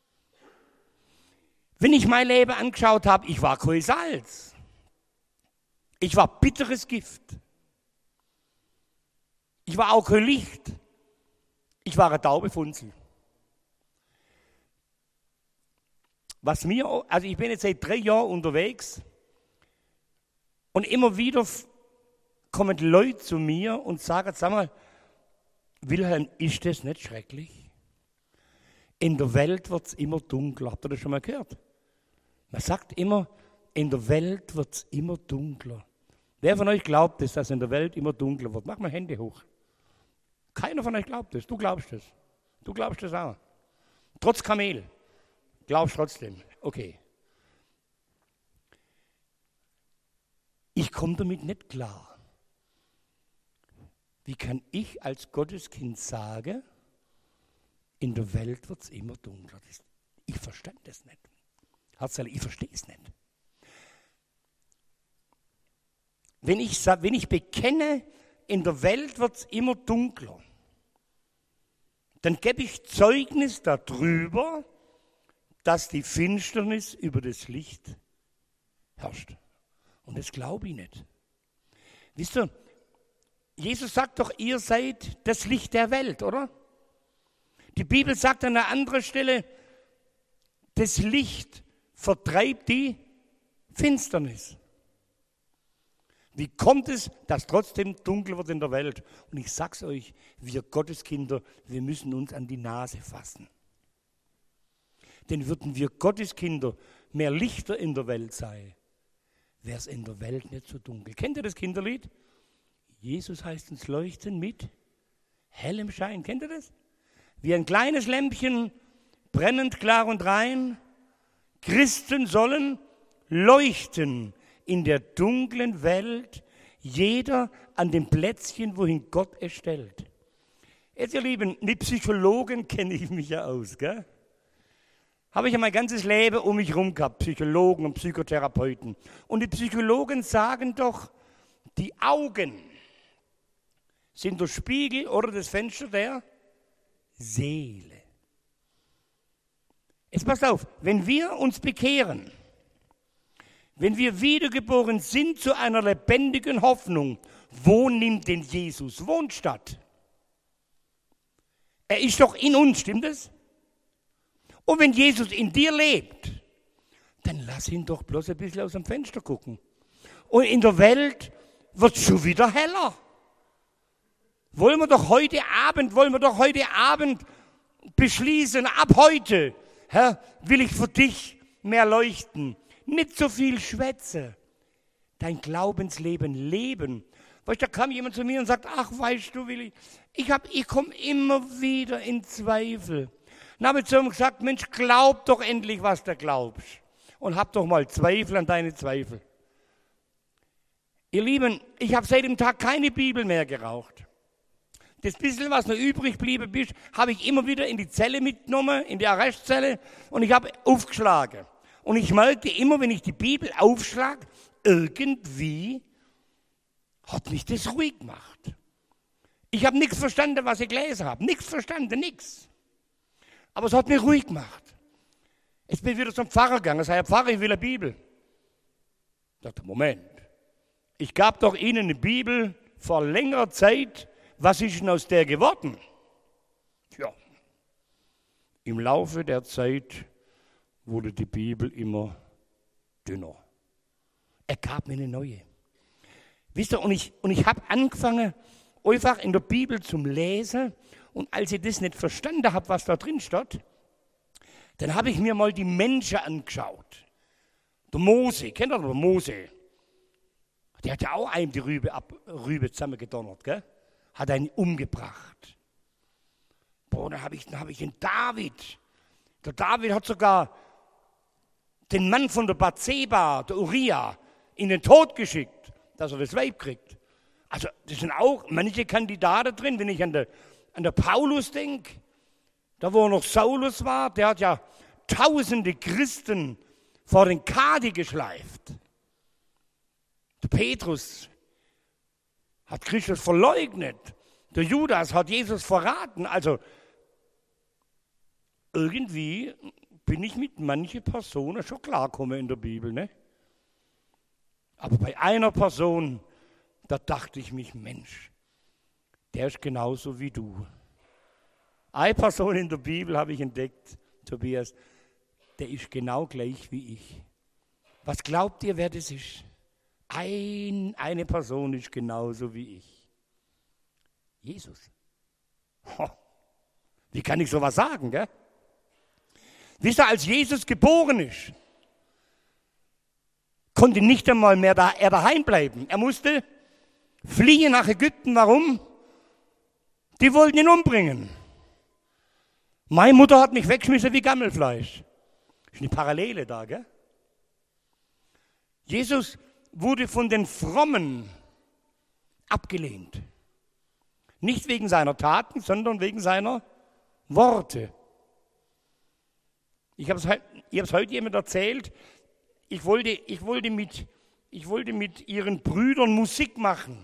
Wenn ich mein Leben angeschaut habe, ich war kein Salz. Ich war bitteres Gift. Ich war auch kein Licht. Ich war eine taube Funzel. Was mir, also ich bin jetzt seit drei Jahren unterwegs und immer wieder kommen Leute zu mir und sagen, sag mal, Wilhelm, ist das nicht schrecklich? In der Welt wird es immer dunkler. Habt ihr das schon mal gehört? Man sagt immer, in der Welt wird es immer dunkler. Wer von euch glaubt es, dass in der Welt immer dunkler wird? Mach mal Hände hoch. Keiner von euch glaubt es. Du glaubst es. Du glaubst es auch. Trotz Kamel. Glaubst trotzdem. Okay. Ich komme damit nicht klar. Wie kann ich als Gotteskind sagen, in der Welt wird es immer dunkler? Ich verstand das nicht. Herzlich, ich verstehe es nicht. Wenn ich, wenn ich bekenne, in der Welt wird es immer dunkler, dann gebe ich Zeugnis darüber, dass die Finsternis über das Licht herrscht. Und das glaube ich nicht. Wisst ihr, Jesus sagt doch, ihr seid das Licht der Welt, oder? Die Bibel sagt an einer anderen Stelle, das Licht vertreibt die Finsternis. Wie kommt es, dass trotzdem dunkel wird in der Welt? Und ich sag's euch, wir Gotteskinder, wir müssen uns an die Nase fassen. Denn würden wir Gotteskinder mehr Lichter in der Welt sein, wäre es in der Welt nicht so dunkel. Kennt ihr das Kinderlied? Jesus heißt uns leuchten mit hellem Schein. Kennt ihr das? Wie ein kleines Lämpchen, brennend klar und rein. Christen sollen leuchten in der dunklen Welt, jeder an dem Plätzchen, wohin Gott es stellt. Jetzt, ihr Lieben, mit Psychologen kenne ich mich ja aus, gell? Habe ich ja mein ganzes Leben um mich herum gehabt, Psychologen und Psychotherapeuten. Und die Psychologen sagen doch, die Augen sind der Spiegel oder das Fenster der Seele. Jetzt passt auf, wenn wir uns bekehren, wenn wir wiedergeboren sind zu einer lebendigen Hoffnung, wo nimmt denn Jesus Wohn statt? Er ist doch in uns, stimmt es? Und wenn Jesus in dir lebt, dann lass ihn doch bloß ein bisschen aus dem Fenster gucken. Und in der Welt wird es schon wieder heller. Wollen wir doch heute Abend, wollen wir doch heute Abend beschließen, ab heute, Herr, will ich für dich mehr leuchten. Nicht so viel schwätze. Dein Glaubensleben leben. Weißt du, da kam jemand zu mir und sagt, ach, weißt du, Willi, ich, hab, ich komme immer wieder in Zweifel. Dann habe ich zu ihm gesagt, Mensch, glaub doch endlich, was du glaubst. Und hab doch mal Zweifel an deine Zweifel. Ihr Lieben, ich habe seit dem Tag keine Bibel mehr geraucht. Das bisschen, was noch übrig bliebe, habe ich immer wieder in die Zelle mitgenommen, in die Arrestzelle, und ich habe aufgeschlagen. Und ich merkte immer, wenn ich die Bibel aufschlage, irgendwie hat mich das ruhig gemacht. Ich habe nichts verstanden, was ich gelesen habe. Nichts verstanden, nichts. Aber es hat mich ruhig gemacht. Jetzt bin ich wieder zum Pfarrer gegangen. Ich sage, Pfarrer, ich will eine Bibel. Ich dachte, Moment. Ich gab doch Ihnen eine Bibel vor längerer Zeit. Was ist denn aus der geworden? Ja, im Laufe der Zeit wurde die Bibel immer dünner. Er gab mir eine neue. Wisst ihr, und ich, und ich habe angefangen, einfach in der Bibel zum Lesen. Und als ich das nicht verstanden habe, was da drin steht, dann habe ich mir mal die Menschen angeschaut. Der Mose, kennt ihr den Mose? Der hat ja auch einem die Rübe, ab, Rübe zusammengedonnert, gell? Hat einen umgebracht. Boah, dann habe ich, dann hab ich den David. Der David hat sogar den Mann von der Bathseba, der Uriah, in den Tod geschickt, dass er das Weib kriegt. Also das sind auch manche Kandidaten drin, wenn ich an der, an der Paulus denke, da wo er noch Saulus war, der hat ja tausende Christen vor den Kadi geschleift. Der Petrus hat Christus verleugnet. Der Judas hat Jesus verraten. Also irgendwie bin ich mit manchen Personen schon klargekommen in der Bibel. Ne? Aber bei einer Person, da dachte ich mich, Mensch, der ist genauso wie du. Eine Person in der Bibel habe ich entdeckt, Tobias, der ist genau gleich wie ich. Was glaubt ihr, wer das ist? Ein, eine Person ist genauso wie ich. Jesus. Ho, wie kann ich sowas sagen, gell? Wisst ihr, als Jesus geboren ist, konnte nicht einmal mehr da, er daheim bleiben. Er musste fliehen nach Ägypten. Warum? Die wollten ihn umbringen. Meine Mutter hat mich weggeschmissen wie Gammelfleisch. Ist eine Parallele da, gell? Jesus wurde von den Frommen abgelehnt. Nicht wegen seiner Taten, sondern wegen seiner Worte. Ich habe es ich hab's heute jemand erzählt, ich wollte, ich, wollte mit, ich wollte mit ihren Brüdern Musik machen.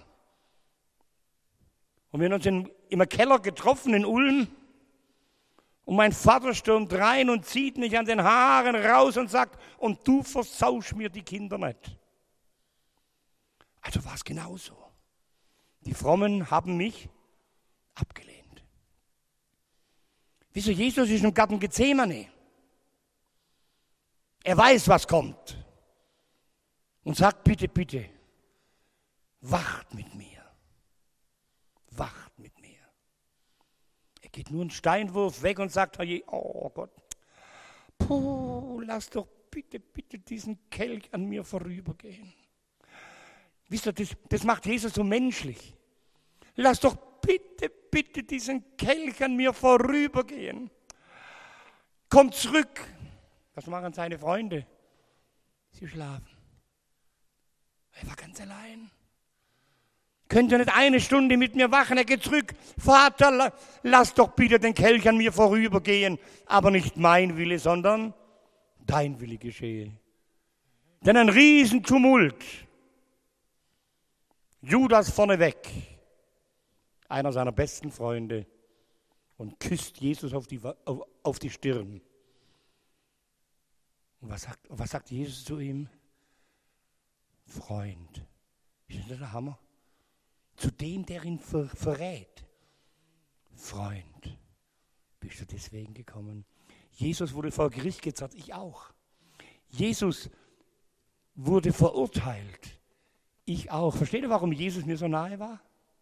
Und wir haben uns in, im Keller getroffen in Ulm. Und mein Vater stürmt rein und zieht mich an den Haaren raus und sagt, und du versausch mir die Kinder nicht. Also war es genauso. Die Frommen haben mich abgelehnt. Wieso? Jesus ist im Garten Gethsemane. Er weiß, was kommt. Und sagt, bitte, bitte, wacht mit mir. Wacht mit mir. Er geht nur einen Steinwurf weg und sagt, oh Gott, puh, lass doch bitte, bitte diesen Kelch an mir vorübergehen. Wisst ihr, das, das macht Jesus so menschlich. Lass doch bitte, bitte diesen Kelch an mir vorübergehen. Komm zurück. Was machen seine Freunde? Sie schlafen. Er war ganz allein. Könnt ihr nicht eine Stunde mit mir wachen? Er geht zurück. Vater, lass doch bitte den Kelch an mir vorübergehen. Aber nicht mein Wille, sondern dein Wille geschehe. Denn ein Riesentumult. Judas vorneweg, einer seiner besten Freunde, und küsst Jesus auf die, auf, auf die Stirn. Und was sagt, was sagt Jesus zu ihm? Freund. Ist das der Hammer? Zu dem, der ihn ver, verrät. Freund. Bist du deswegen gekommen? Jesus wurde vor Gericht gezerrt, ich auch. Jesus wurde verurteilt. Ich auch. Versteht ihr, warum Jesus mir so nahe war?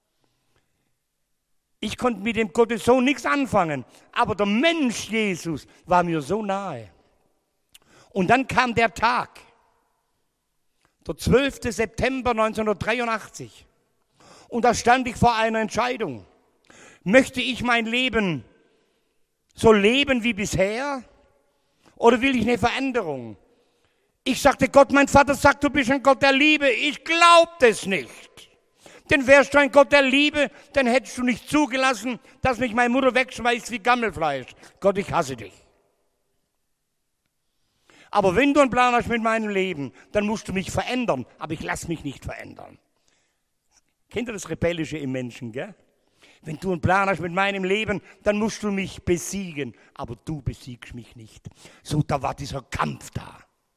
Ich konnte mit dem Gottessohn nichts anfangen, aber der Mensch Jesus war mir so nahe. Und dann kam der Tag, der zwölfte September neunzehnhundertdreiundachtzig. Und da stand ich vor einer Entscheidung. Möchte ich mein Leben so leben wie bisher oder will ich eine Veränderung? Ich sagte, Gott, mein Vater sagt, du bist ein Gott der Liebe. Ich glaubte es nicht. Denn wärst du ein Gott der Liebe, dann hättest du nicht zugelassen, dass mich meine Mutter wegschmeißt wie Gammelfleisch. Gott, ich hasse dich. Aber wenn du einen Plan hast mit meinem Leben, dann musst du mich verändern. Aber ich lasse mich nicht verändern. Kennt ihr das Rebellische im Menschen, gell? Wenn du einen Plan hast mit meinem Leben, dann musst du mich besiegen. Aber du besiegst mich nicht. So, da war dieser Kampf da.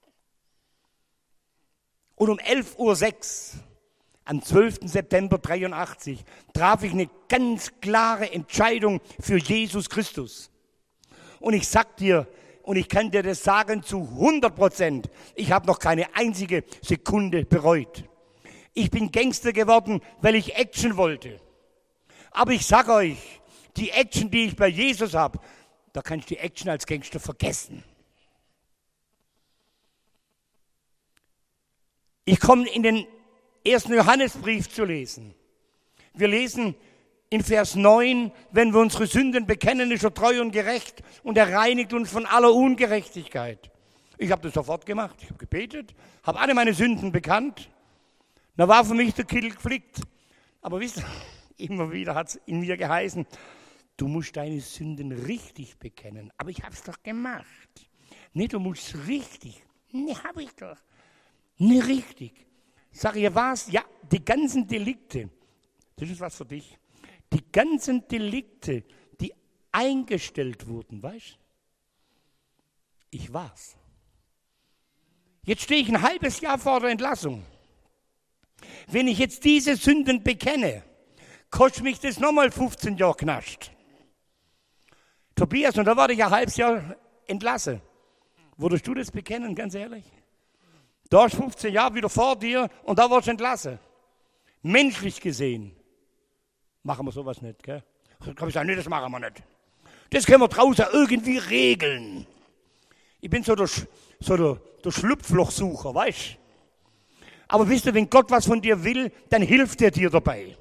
Und um elf Uhr sechs, am zwölften September dreiundachtzig, traf ich eine ganz klare Entscheidung für Jesus Christus. Und ich sag dir, und ich kann dir das sagen zu hundert Prozent, ich habe noch keine einzige Sekunde bereut. Ich bin Gangster geworden, weil ich Action wollte. Aber ich sage euch, die Action, die ich bei Jesus habe, da kann ich die Action als Gangster vergessen. Ich komme in den ersten Johannesbrief zu lesen. Wir lesen in Vers neun, wenn wir unsere Sünden bekennen, ist er treu und gerecht und er reinigt uns von aller Ungerechtigkeit. Ich habe das sofort gemacht. Ich habe gebetet, habe alle meine Sünden bekannt. Da war für mich der Kittel geflickt. Aber wisst ihr, immer wieder hat es in mir geheißen, du musst deine Sünden richtig bekennen. Aber ich habe es doch gemacht. Nee, du musst richtig. Nee, habe ich doch. Nee, richtig. Sag ich, was? Ja, die ganzen Delikte, das ist was für dich. Die ganzen Delikte, die eingestellt wurden, weißt du? Ich war's. Jetzt stehe ich ein halbes Jahr vor der Entlassung. Wenn ich jetzt diese Sünden bekenne, kostet mich das nochmal fünfzehn Jahre Knast. Tobias, und da war ich ja ein halbes Jahr entlassen. Würdest du das bekennen, ganz ehrlich? Da hast fünfzehn Jahre wieder vor dir und da warst du entlassen. Menschlich gesehen machen wir sowas nicht, gell? Da kann ich sagen, nee, das machen wir nicht. Das können wir draußen irgendwie regeln. Ich bin so der, so der, der Schlupflochsucher, weißt du? Aber wisst ihr, wenn Gott was von dir will, dann hilft er dir dabei.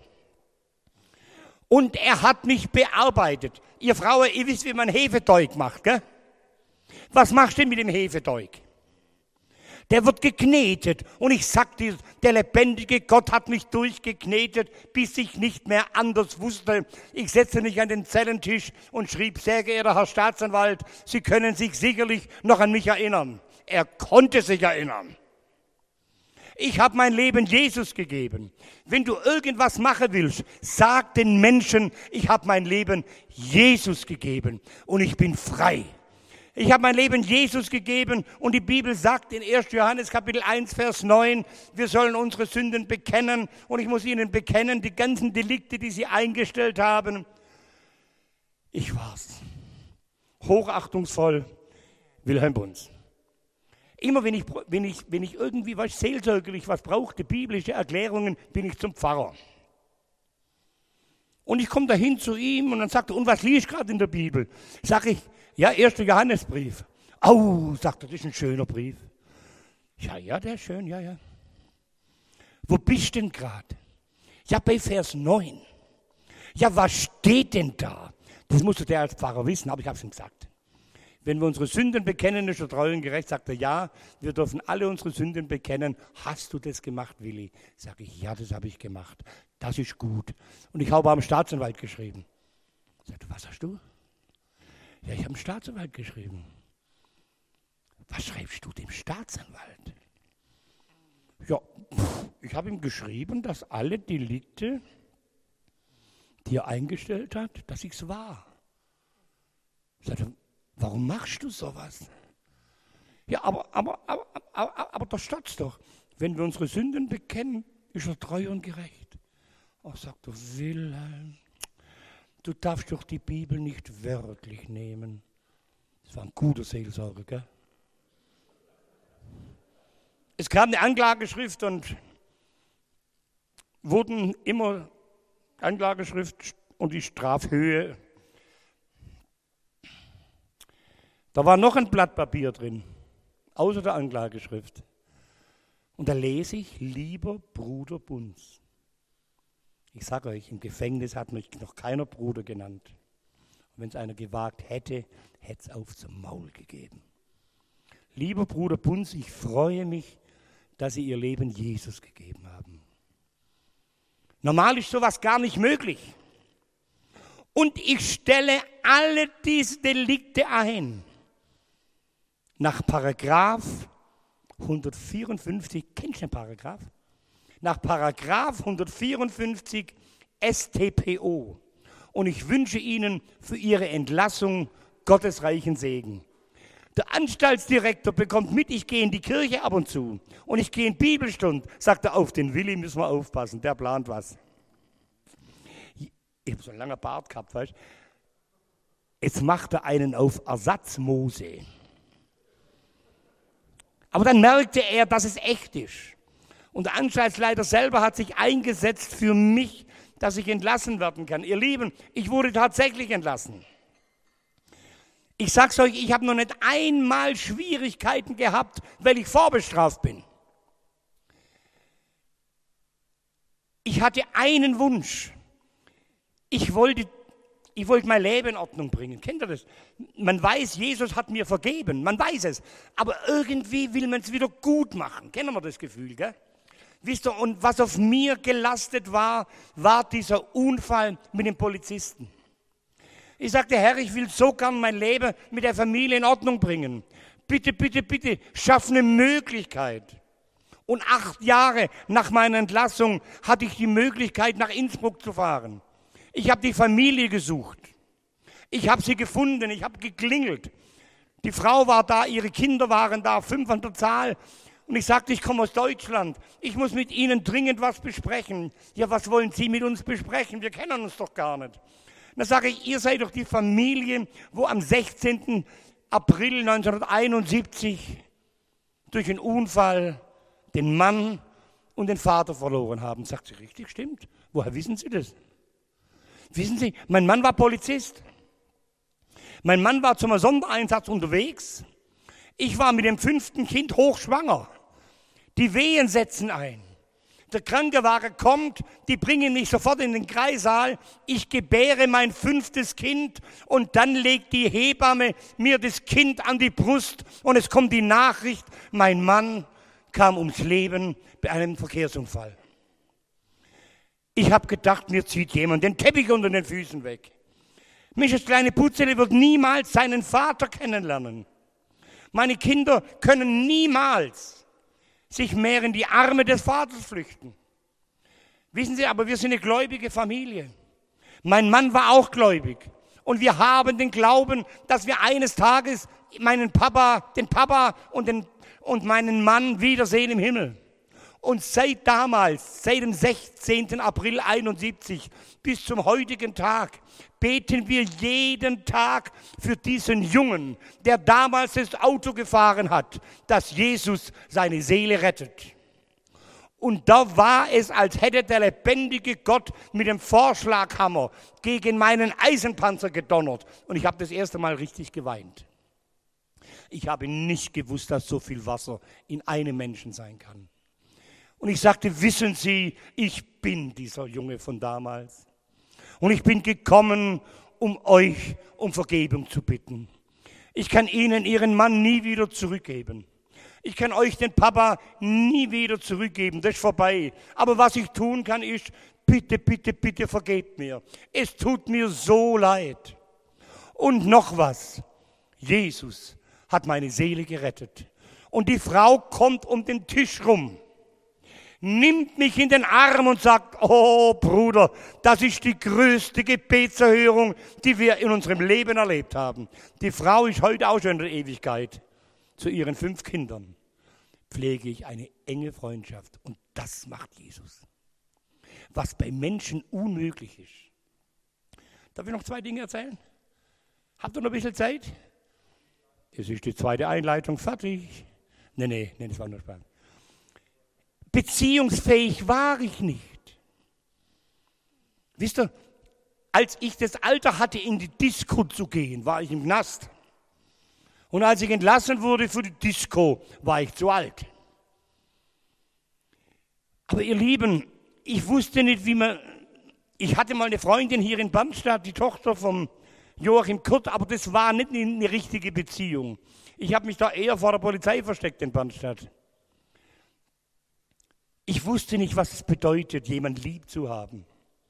Und er hat mich bearbeitet. Ihr Frauen, ihr wisst, wie man Hefeteig macht, gell? Was machst du denn mit dem Hefeteig? Der wird geknetet. Und ich sag dir, der lebendige Gott hat mich durchgeknetet, bis ich nicht mehr anders wusste. Ich setzte mich an den Zellentisch und schrieb, sehr geehrter Herr Staatsanwalt, Sie können sich sicherlich noch an mich erinnern. Er konnte sich erinnern. Ich habe mein Leben Jesus gegeben. Wenn du irgendwas machen willst, sag den Menschen, ich habe mein Leben Jesus gegeben und ich bin frei. Ich habe mein Leben Jesus gegeben und die Bibel sagt in ersten Johannes Kapitel eins, Vers neun, wir sollen unsere Sünden bekennen und ich muss ihnen bekennen, die ganzen Delikte, die sie eingestellt haben. Ich war's. Hochachtungsvoll, Wilhelm Bunz. Immer wenn ich, wenn ich, wenn ich irgendwie was seelsorgerlich was brauchte, biblische Erklärungen, bin ich zum Pfarrer. Und ich komme dahin zu ihm und dann sagt er, und was liest gerade in der Bibel? Sag ich, ja, erster Johannesbrief. Au, sagt er, das ist ein schöner Brief. Ja, ja, der ist schön, ja, ja. Wo bist denn gerade? Ja, bei Vers neun. Ja, was steht denn da? Das musste der als Pfarrer wissen, aber ich habe es ihm gesagt. Wenn wir unsere Sünden bekennen, ist er treu und gerecht, sagt er, ja, wir dürfen alle unsere Sünden bekennen. Hast du das gemacht, Willi? Sag ich, ja, das habe ich gemacht. Das ist gut. Und ich habe am Staatsanwalt geschrieben. Sagt, was hast du? Ja, ich habe einen Staatsanwalt geschrieben. Was schreibst du dem Staatsanwalt? Ja, ich habe ihm geschrieben, dass alle Delikte, die er eingestellt hat, dass ich es war. Sagt er, warum machst du sowas? Ja, aber, aber, aber, aber, aber da steht's doch. Wenn wir unsere Sünden bekennen, ist er treu und gerecht. Ach, sagt er, Wilhelm, du darfst doch die Bibel nicht wörtlich nehmen. Das war ein guter Seelsorger, gell? Es kam eine Anklageschrift und wurden immer Anklageschrift und die Strafhöhe. Da war noch ein Blatt Papier drin, außer der Anklageschrift. Und da lese ich, lieber Bruder Bunz. Ich sage euch, im Gefängnis hat mich noch keiner Bruder genannt. Und wenn es einer gewagt hätte, hätte es auf zum Maul gegeben. Lieber Bruder Bunz, ich freue mich, dass Sie Ihr Leben Jesus gegeben haben. Normal ist sowas gar nicht möglich. Und ich stelle alle diese Delikte ein. Nach Paragraph hundertvierundfünfzig, kennst du den Paragraph? Nach Paragraph hundertvierundfünfzig S t P O. Und ich wünsche Ihnen für Ihre Entlassung Gottes reichen Segen. Der Anstaltsdirektor bekommt mit, ich gehe in die Kirche ab und zu und ich gehe in Bibelstunde. Sagt er, auf den Willi müssen wir aufpassen, der plant was. Ich habe so einen langen Bart gehabt, weißt du. Jetzt macht er einen auf Ersatzmose. Aber dann merkte er, dass es echt ist. Und der Anstaltsleiter selber hat sich eingesetzt für mich, dass ich entlassen werden kann. Ihr Lieben, ich wurde tatsächlich entlassen. Ich sag's euch, ich habe noch nicht einmal Schwierigkeiten gehabt, weil ich vorbestraft bin. Ich hatte einen Wunsch. Ich wollte, ich wollte mein Leben in Ordnung bringen. Kennt ihr das? Man weiß, Jesus hat mir vergeben. Man weiß es. Aber irgendwie will man es wieder gut machen. Kennen wir das Gefühl, gell? Wisst ihr, und was auf mir gelastet war, war dieser Unfall mit dem Polizisten. Ich sagte, Herr, ich will so gern mein Leben mit der Familie in Ordnung bringen. Bitte, bitte, bitte, schaff eine Möglichkeit. Und acht Jahre nach meiner Entlassung hatte ich die Möglichkeit, nach Innsbruck zu fahren. Ich habe die Familie gesucht. Ich habe sie gefunden, ich habe geklingelt. Die Frau war da, ihre Kinder waren da, fünf an der Zahl. Und ich sagte, ich komme aus Deutschland. Ich muss mit Ihnen dringend was besprechen. Ja, was wollen Sie mit uns besprechen? Wir kennen uns doch gar nicht. Dann sage ich, ihr seid doch die Familie, wo am sechzehnten April neunzehnhunderteinundsiebzig durch einen Unfall den Mann und den Vater verloren haben. Sagt sie, richtig, stimmt. Woher wissen Sie das? Wissen Sie, mein Mann war Polizist. Mein Mann war zum Sondereinsatz unterwegs. Ich war mit dem fünften Kind hochschwanger. Die Wehen setzen ein. Der Krankenwagen kommt, die bringen mich sofort in den Kreissaal. Ich gebäre mein fünftes Kind und dann legt die Hebamme mir das Kind an die Brust und es kommt die Nachricht, mein Mann kam ums Leben bei einem Verkehrsunfall. Ich habe gedacht, mir zieht jemand den Teppich unter den Füßen weg. Mich, das kleine Putzele, wird niemals seinen Vater kennenlernen. Meine Kinder können niemals sich mehr in die Arme des Vaters flüchten. Wissen Sie, aber wir sind eine gläubige Familie. Mein Mann war auch gläubig. Und wir haben den Glauben, dass wir eines Tages meinen Papa, den Papa und, den, und meinen Mann wiedersehen im Himmel. Und seit damals, seit dem sechzehnten April einundsiebzig bis zum heutigen Tag, beten wir jeden Tag für diesen Jungen, der damals das Auto gefahren hat, dass Jesus seine Seele rettet. Und da war es, als hätte der lebendige Gott mit dem Vorschlaghammer gegen meinen Eisenpanzer gedonnert. Und ich habe das erste Mal richtig geweint. Ich habe nicht gewusst, dass so viel Wasser in einem Menschen sein kann. Und ich sagte, wissen Sie, ich bin dieser Junge von damals. Und ich bin gekommen, um euch um Vergebung zu bitten. Ich kann Ihnen Ihren Mann nie wieder zurückgeben. Ich kann euch den Papa nie wieder zurückgeben, das ist vorbei. Aber was ich tun kann, ist, bitte, bitte, bitte vergebt mir. Es tut mir so leid. Und noch was, Jesus hat meine Seele gerettet. Und die Frau kommt um den Tisch rum, nimmt mich in den Arm und sagt, oh Bruder, das ist die größte Gebetserhörung, die wir in unserem Leben erlebt haben. Die Frau ist heute auch schon in der Ewigkeit. Zu ihren fünf Kindern pflege ich eine enge Freundschaft. Und das macht Jesus. Was bei Menschen unmöglich ist. Darf ich noch zwei Dinge erzählen? Habt ihr noch ein bisschen Zeit? Es ist die zweite Einleitung fertig. Nee, nee, nee, das war nur Spaß. Beziehungsfähig war ich nicht. Wisst ihr, als ich das Alter hatte, in die Disco zu gehen, war ich im Knast. Und als ich entlassen wurde für die Disco, war ich zu alt. Aber ihr Lieben, ich wusste nicht, wie man... Ich hatte mal eine Freundin hier in Bannstadt, die Tochter vom Joachim Kurt, aber das war nicht eine richtige Beziehung. Ich habe mich da eher vor der Polizei versteckt in Bannstadt. Ich wusste nicht, was es bedeutet, jemanden lieb zu haben.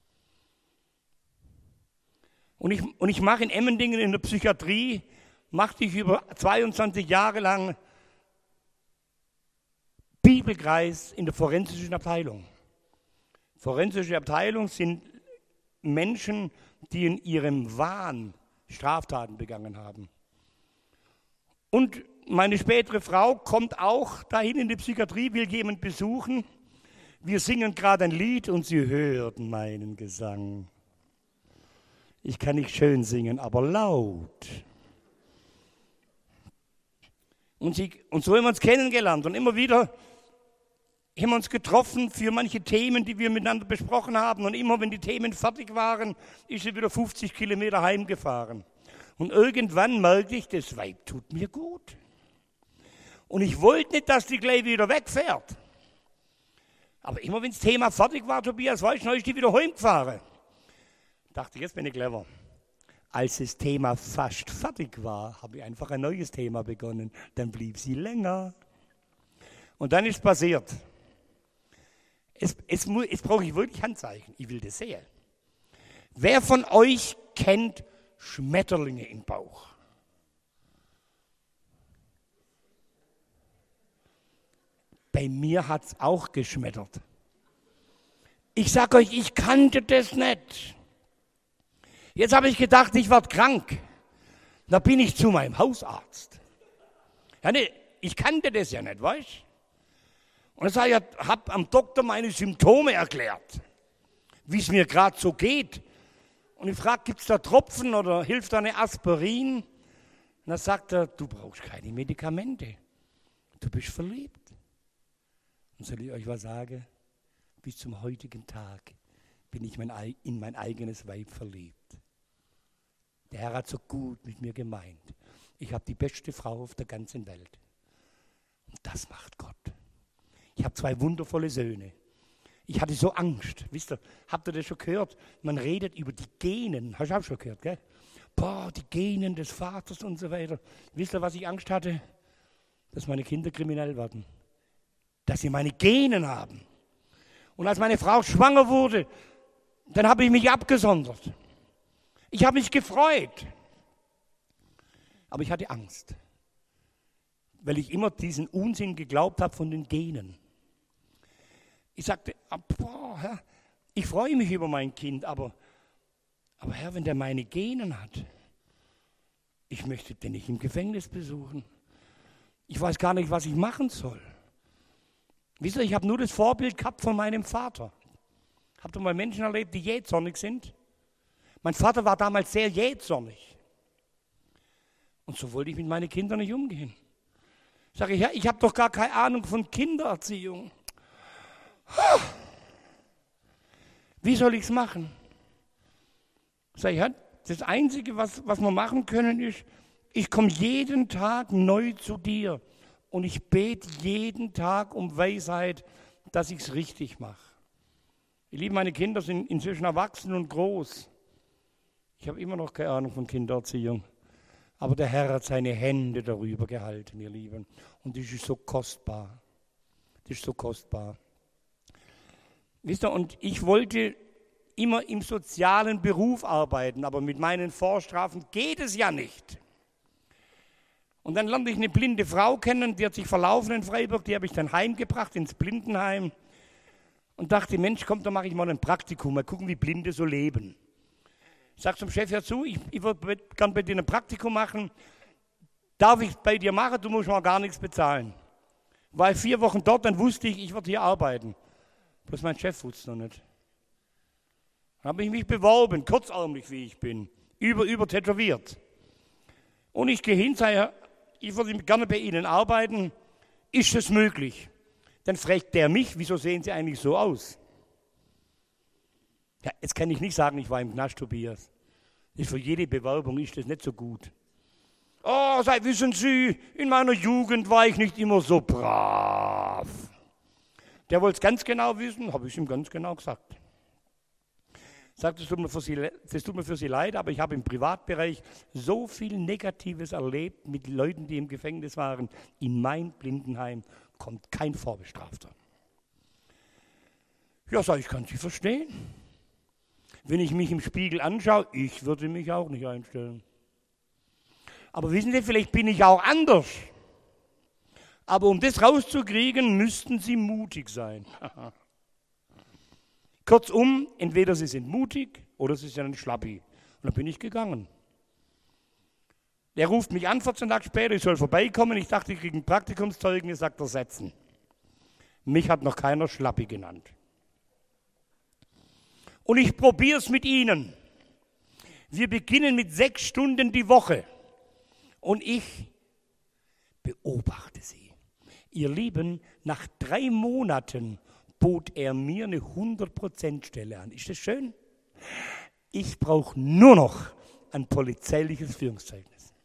Und ich, und ich mache in Emmendingen in der Psychiatrie, machte ich über zweiundzwanzig Jahre lang Bibelkreis in der forensischen Abteilung. Forensische Abteilung sind Menschen, die in ihrem Wahn Straftaten begangen haben. Und meine spätere Frau kommt auch dahin in die Psychiatrie, will jemanden besuchen. Wir singen gerade ein Lied und sie hört meinen Gesang. Ich kann nicht schön singen, aber laut. Und, sie, und so haben wir uns kennengelernt und immer wieder haben wir uns getroffen für manche Themen, die wir miteinander besprochen haben. Und immer, wenn die Themen fertig waren, ist sie wieder fünfzig Kilometer heimgefahren. Und irgendwann merkte ich, das Weib tut mir gut. Und ich wollte nicht, dass die gleich wieder wegfährt. Aber immer wenn das Thema fertig war, Tobias, weißt du, dann ist die wieder heimgefahren. Dachte ich, jetzt bin ich clever. Als das Thema fast fertig war, habe ich einfach ein neues Thema begonnen. Dann blieb sie länger. Und dann ist es passiert. Jetzt, jetzt, jetzt brauche ich wirklich Handzeichen. Ich will das sehen. Wer von euch kennt Schmetterlinge im Bauch? Bei mir hat es auch geschmettert. Ich sage euch, ich kannte das nicht. Jetzt habe ich gedacht, ich werde krank. Da bin ich zu meinem Hausarzt. Ja, nee, ich kannte das ja nicht, weißt du? Und ich habe am Doktor meine Symptome erklärt, wie es mir gerade so geht. Und ich frage, gibt es da Tropfen oder hilft da eine Aspirin? Und dann sagt er, du brauchst keine Medikamente. Du bist verliebt. Und soll ich euch was sagen? Bis zum heutigen Tag bin ich mein, in mein eigenes Weib verliebt. Der Herr hat so gut mit mir gemeint. Ich habe die beste Frau auf der ganzen Welt. Und das macht Gott. Ich habe zwei wundervolle Söhne. Ich hatte so Angst. Wisst ihr, habt ihr das schon gehört? Man redet über die Genen. Hast du auch schon gehört, gell? Boah, die Genen des Vaters und so weiter. Wisst ihr, was ich Angst hatte? Dass meine Kinder kriminell werden. Dass sie meine Genen haben. Und als meine Frau schwanger wurde, dann habe ich mich abgesondert. Ich habe mich gefreut. Aber ich hatte Angst. Weil ich immer diesen Unsinn geglaubt habe von den Genen. Ich sagte, boah, Herr, ich freue mich über mein Kind, aber, aber Herr, wenn der meine Genen hat, ich möchte den nicht im Gefängnis besuchen. Ich weiß gar nicht, was ich machen soll. Wisst ihr, ich habe nur das Vorbild gehabt von meinem Vater. Habt ihr mal Menschen erlebt, die jähzornig sind? Mein Vater war damals sehr jähzornig. Und so wollte ich mit meinen Kindern nicht umgehen. Sage ich, ja, ich habe doch gar keine Ahnung von Kindererziehung. Wie soll ich es machen? Sag ich, ja, das Einzige, was, was wir machen können, ist, ich komme jeden Tag neu zu dir und ich bete jeden Tag um Weisheit, dass ich es richtig mache. Ihr Lieben, meine Kinder sind inzwischen erwachsen und groß. Ich habe immer noch keine Ahnung von Kindererziehung. Aber der Herr hat seine Hände darüber gehalten, ihr Lieben. Und das ist so kostbar. Das ist so kostbar. Wisst ihr, und ich wollte immer im sozialen Beruf arbeiten, aber mit meinen Vorstrafen geht es ja nicht. Und dann lernte ich eine blinde Frau kennen, die hat sich verlaufen in Freiburg, die habe ich dann heimgebracht ins Blindenheim und dachte, Mensch, komm, da mache ich mal ein Praktikum, mal gucken, wie Blinde so leben. Ich sage zum Chef, ja zu, ich, ich würde gerne bei dir ein Praktikum machen, darf ich bei dir machen, du musst mal gar nichts bezahlen. War vier Wochen dort, dann wusste ich, ich werde hier arbeiten. Bloß mein Chef wusste es noch nicht. Dann habe ich mich beworben, kurzarmig wie ich bin, über, über tätowiert. Und ich gehe hin, sage, ich würde gerne bei Ihnen arbeiten, ist es möglich? Dann fragt der mich, wieso sehen Sie eigentlich so aus? Ja, jetzt kann ich nicht sagen, ich war im Knast, Tobias. Das für jede Bewerbung ist das nicht so gut. Oh, sei, wissen Sie, in meiner Jugend war ich nicht immer so brav. Der wollte es ganz genau wissen, habe ich ihm ganz genau gesagt. Sagt, das tut, mir für Sie, das tut mir für Sie leid, aber ich habe im Privatbereich so viel Negatives erlebt mit Leuten, die im Gefängnis waren. In mein Blindenheim kommt kein Vorbestrafter. Ja, sag ich, kann Sie verstehen. Wenn ich mich im Spiegel anschaue, ich würde mich auch nicht einstellen. Aber wissen Sie, vielleicht bin ich auch anders. Aber um das rauszukriegen, müssten Sie mutig sein. Kurzum, entweder Sie sind mutig oder Sie sind ein Schlappi. Und dann bin ich gegangen. Der ruft mich an, vierzehn Tage später, ich soll vorbeikommen. Ich dachte, ich kriege ein Praktikumszeugnis, sagt er, setzen. Mich hat noch keiner Schlappi genannt. Und ich probiere es mit Ihnen. Wir beginnen mit sechs Stunden die Woche. Und ich beobachte Sie. Ihr Lieben, nach drei Monaten bot er mir eine hundert Prozent Stelle an. Ist das schön? Ich brauche nur noch ein polizeiliches Führungszeugnis.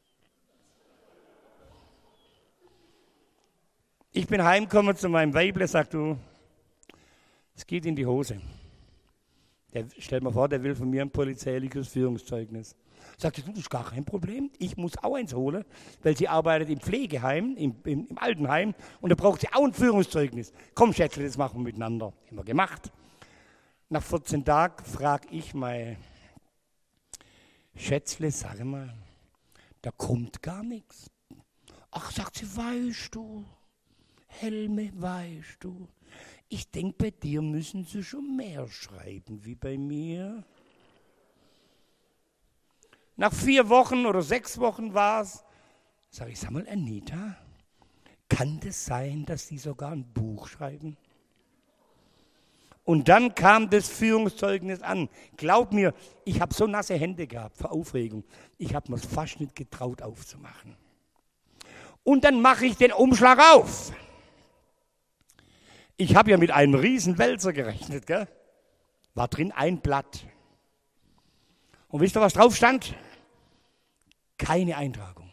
Ich bin heimgekommen zu meinem Weible, sagt du, Es geht in die Hose. Der, stell mir vor, der will von mir ein polizeiliches Führungszeugnis. Sagte, du, das ist gar kein Problem. Ich muss auch eins holen, weil sie arbeitet im Pflegeheim, im, im, im Altenheim, und da braucht sie auch ein Führungszeugnis. Komm, Schätzle, das machen wir miteinander. Immer gemacht. Nach vierzehn Tagen frage ich mal, Schätzle, sag mal, da kommt gar nichts. Ach, sagt sie, weißt du, Helme, weißt du, ich denke, bei dir müssen sie schon mehr schreiben wie bei mir. Nach vier Wochen oder sechs Wochen war es, sage ich, sag mal, Anita, kann das sein, dass die sogar ein Buch schreiben? Und dann kam das Führungszeugnis an. Glaub mir, ich habe so nasse Hände gehabt vor Aufregung. Ich habe mir es fast nicht getraut aufzumachen. Und dann mache ich den Umschlag auf. Ich habe ja mit einem riesen Wälzer gerechnet, gell? War drin ein Blatt. Und wisst ihr, was drauf stand? Keine Eintragung.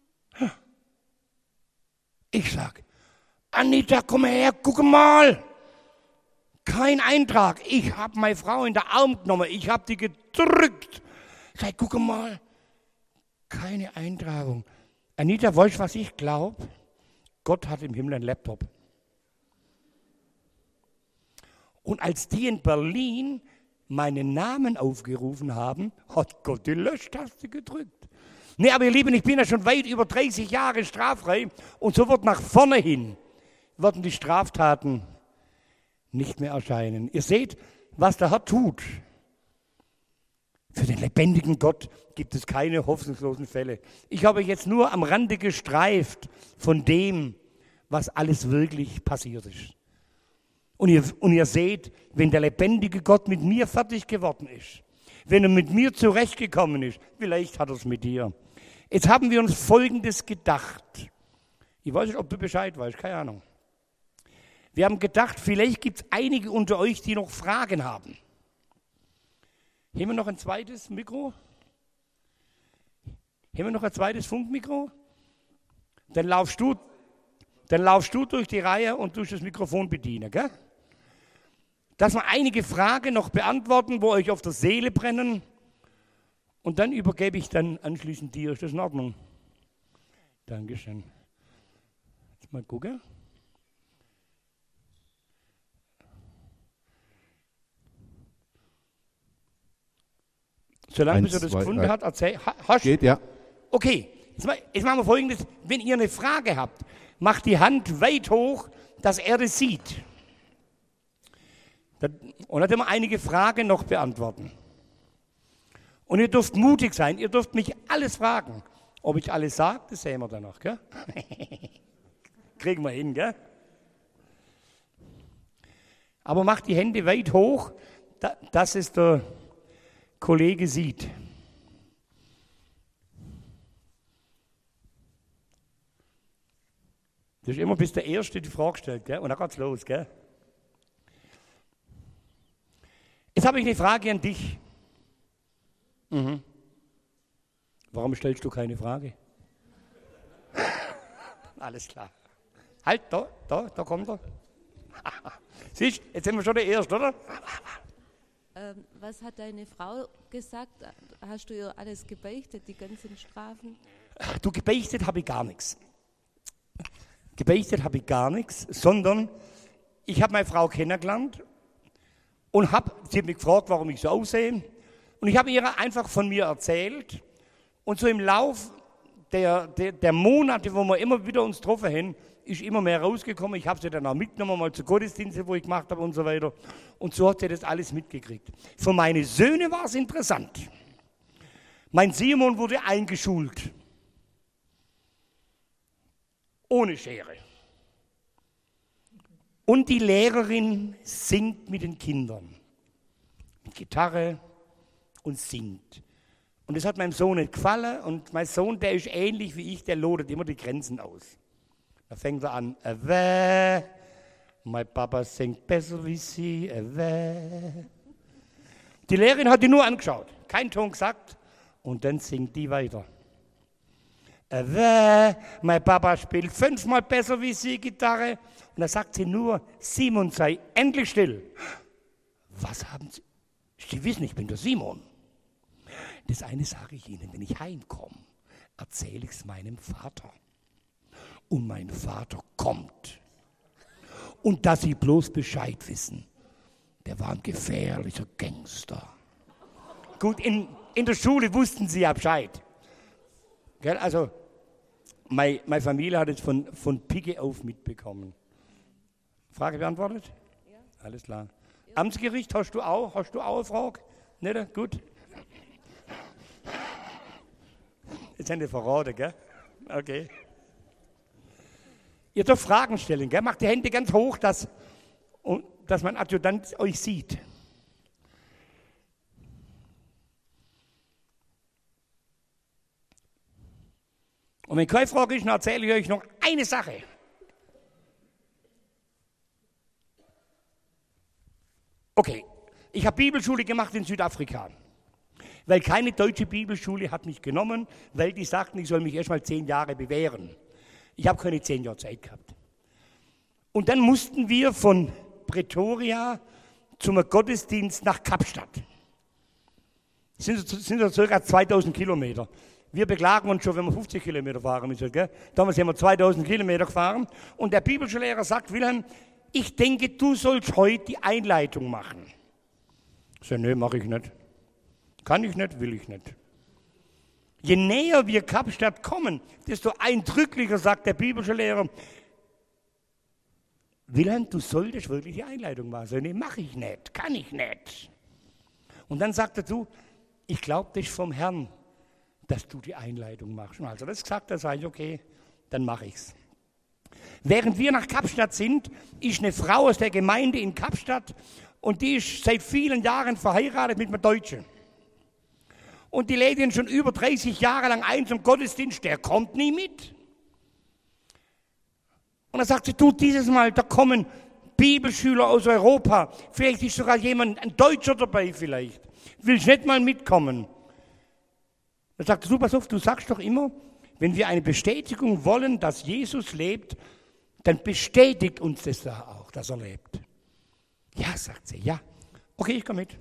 Ich sag, Anita, komm her, guck mal. Kein Eintrag. Ich habe meine Frau in den Arm genommen. Ich habe die gedrückt. Sag, guck mal. Keine Eintragung. Anita, weißt du, was ich glaube? Gott hat im Himmel einen Laptop. Und als die in Berlin meinen Namen aufgerufen haben, hat Gott die Löschtaste gedrückt. Nee, aber ihr Lieben, ich bin ja schon weit über dreißig Jahre straffrei und so wird nach vorne hin, werden die Straftaten nicht mehr erscheinen. Ihr seht, was der Herr tut. Für den lebendigen Gott gibt es keine hoffnungslosen Fälle. Ich habe jetzt nur am Rande gestreift von dem, was alles wirklich passiert ist. Und ihr, und ihr seht, wenn der lebendige Gott mit mir fertig geworden ist, wenn er mit mir zurechtgekommen ist, vielleicht hat er es mit dir. Jetzt haben wir uns Folgendes gedacht. Ich weiß nicht, ob du Bescheid weißt, keine Ahnung. Wir haben gedacht, vielleicht gibt es einige unter euch, die noch Fragen haben. Haben wir noch ein zweites Mikro? Haben wir noch ein zweites Funkmikro? Dann laufst du, dann laufst du durch die Reihe und tust das Mikrofon bedienen, gell? Dass wir einige Fragen noch beantworten, wo euch auf der Seele brennen. Und dann übergebe ich dann anschließend dir. Ist das in Ordnung? Dankeschön. Jetzt mal gucken. Solange Eins, bis er das zwei, gefunden drei. hat, erzähl. Ha, hast? Geht, ja. Okay, jetzt, mal, jetzt machen wir Folgendes. Wenn ihr eine Frage habt, macht die Hand weit hoch, dass er das sieht. Und dann werden wir einige Fragen noch beantworten. Und ihr dürft mutig sein, ihr dürft mich alles fragen. Ob ich alles sage, das sehen wir dann noch, gell? Kriegen wir hin, gell? Aber macht die Hände weit hoch, dass es der Kollege sieht. Das ist immer bis der Erste die Frage stellt, gell? Und dann geht's los, gell? Jetzt habe ich eine Frage an dich. Mhm. Warum stellst du keine Frage? Alles klar. Halt, da, da, da kommt er. Siehst du, jetzt sind wir schon der Erste, oder? Ähm, was hat deine Frau gesagt? Hast du ihr alles gebeichtet, die ganzen Strafen? Du, gebeichtet habe ich gar nichts. Gebeichtet habe ich gar nichts, sondern ich habe meine Frau kennengelernt und hab, sie hat mich gefragt, warum ich so aussehe. Und ich habe ihr einfach von mir erzählt. Und so im Lauf der, der, der Monate, wo wir immer wieder uns getroffen haben, ist immer mehr rausgekommen. Ich habe sie dann auch mitgenommen, mal zu Gottesdiensten, wo ich gemacht habe und so weiter. Und so hat sie das alles mitgekriegt. Für meine Söhne war es interessant. Mein Simon wurde eingeschult. Ohne Schere. Und die Lehrerin singt mit den Kindern. Mit Gitarre und singt. Und das hat meinem Sohn nicht gefallen. Und mein Sohn, der ist ähnlich wie ich, der lotet immer die Grenzen aus. Da fängt er an, away, mein Papa singt besser wie sie, away. Die Lehrerin hat die nur angeschaut, kein Ton gesagt. Und dann singt die weiter. Äh, weh, mein Papa spielt fünfmal besser wie sie Gitarre. Und da sagt sie nur, Simon, sei endlich still. Was haben Sie? Sie wissen, ich bin der Simon. Das eine sage ich Ihnen, wenn ich heimkomme, erzähle ich es meinem Vater. Und mein Vater kommt. Und dass Sie bloß Bescheid wissen, der war ein gefährlicher Gangster. Gut, in, in der Schule wussten sie ja Bescheid. Gell? Also, meine, meine Familie hat es von, von Picke auf mitbekommen. Frage beantwortet? Ja. Alles klar. Ja. Amtsgericht hast du auch? Hast du auch eine Frage? Nicht? Gut. Jetzt sind die verraten, gell? Okay. Ihr dürft Fragen stellen, gell? Macht die Hände ganz hoch, dass, dass mein Adjutant euch sieht. Und wenn keine Frage ist, dann erzähle ich euch noch eine Sache. Okay, ich habe Bibelschule gemacht in Südafrika, weil keine deutsche Bibelschule hat mich genommen, weil die sagten, ich soll mich erst mal zehn Jahre bewähren. Ich habe keine zehn Jahre Zeit gehabt. Und dann mussten wir von Pretoria zum Gottesdienst nach Kapstadt. Das sind, sind so circa zweitausend Kilometer. Wir beklagen uns schon, wenn wir fünfzig Kilometer fahren müssen. Gell? Damals sind wir zweitausend Kilometer gefahren. Und der Bibelschullehrer sagt, Wilhelm, ich denke, du sollst heute die Einleitung machen. Ich sage, nee, mache ich nicht. Kann ich nicht, will ich nicht. Je näher wir Kapstadt kommen, desto eindrücklicher sagt der Bibelschullehrer, Wilhelm, du solltest wirklich die Einleitung machen. Ich sage, nee, mache ich nicht, kann ich nicht. Und dann sagt er, du, ich glaube, das ist vom Herrn, dass du die Einleitung machst. Und als er das gesagt hat, sage ich, okay, dann mache ich es. Während wir nach Kapstadt sind, ist eine Frau aus der Gemeinde in Kapstadt und die ist seit vielen Jahren verheiratet mit einem Deutschen. Und die lädt ihn schon über dreißig Jahre lang ein zum Gottesdienst, der kommt nie mit. Und dann sagt sie, du, dieses Mal, da kommen Bibelschüler aus Europa, vielleicht ist sogar jemand, ein Deutscher dabei vielleicht, willst nicht mal mitkommen? Dann sagt sie, du, pass auf, du sagst doch immer, wenn wir eine Bestätigung wollen, dass Jesus lebt, dann bestätigt uns das da auch, dass er lebt. Ja, sagt sie, ja. Okay, ich komme mit.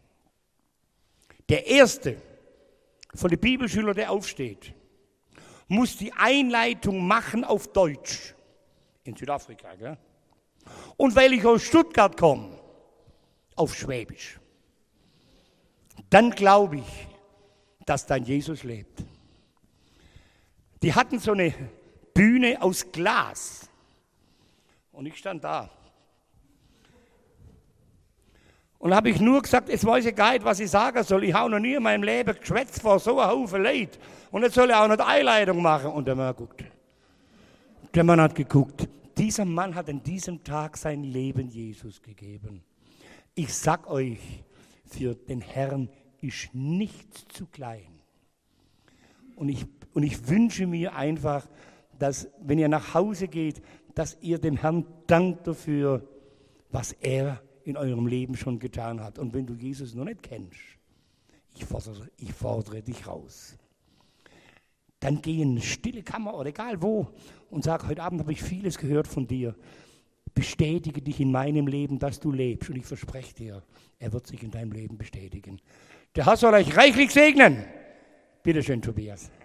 Der Erste von den Bibelschülern, der aufsteht, muss die Einleitung machen auf Deutsch. In Südafrika, gell? Und weil ich aus Stuttgart komme, auf Schwäbisch. Dann glaube ich, dass dein Jesus lebt. Die hatten so eine Bühne aus Glas. Und ich stand da. Und habe ich nur gesagt, jetzt weiß ich gar nicht, was ich sagen soll. Ich habe noch nie in meinem Leben geschwätzt vor so einem Haufen Leid. Und jetzt soll ich auch noch die Einleitung machen. Und der Mann hat geguckt. Der Mann hat geguckt. Dieser Mann hat an diesem Tag sein Leben Jesus gegeben. Ich sag euch, für den Herrn ist nichts zu klein. Und ich, und ich wünsche mir einfach, dass, wenn ihr nach Hause geht, dass ihr dem Herrn dankt dafür, was er in eurem Leben schon getan hat. Und wenn du Jesus noch nicht kennst, ich fordere, ich fordere dich raus. Dann geh in eine stille Kammer oder egal wo und sag, heute Abend habe ich vieles gehört von dir. Bestätige dich in meinem Leben, dass du lebst. Und ich verspreche dir, er wird sich in deinem Leben bestätigen. Der Herr soll euch reichlich segnen. Bitte schön, Tobias.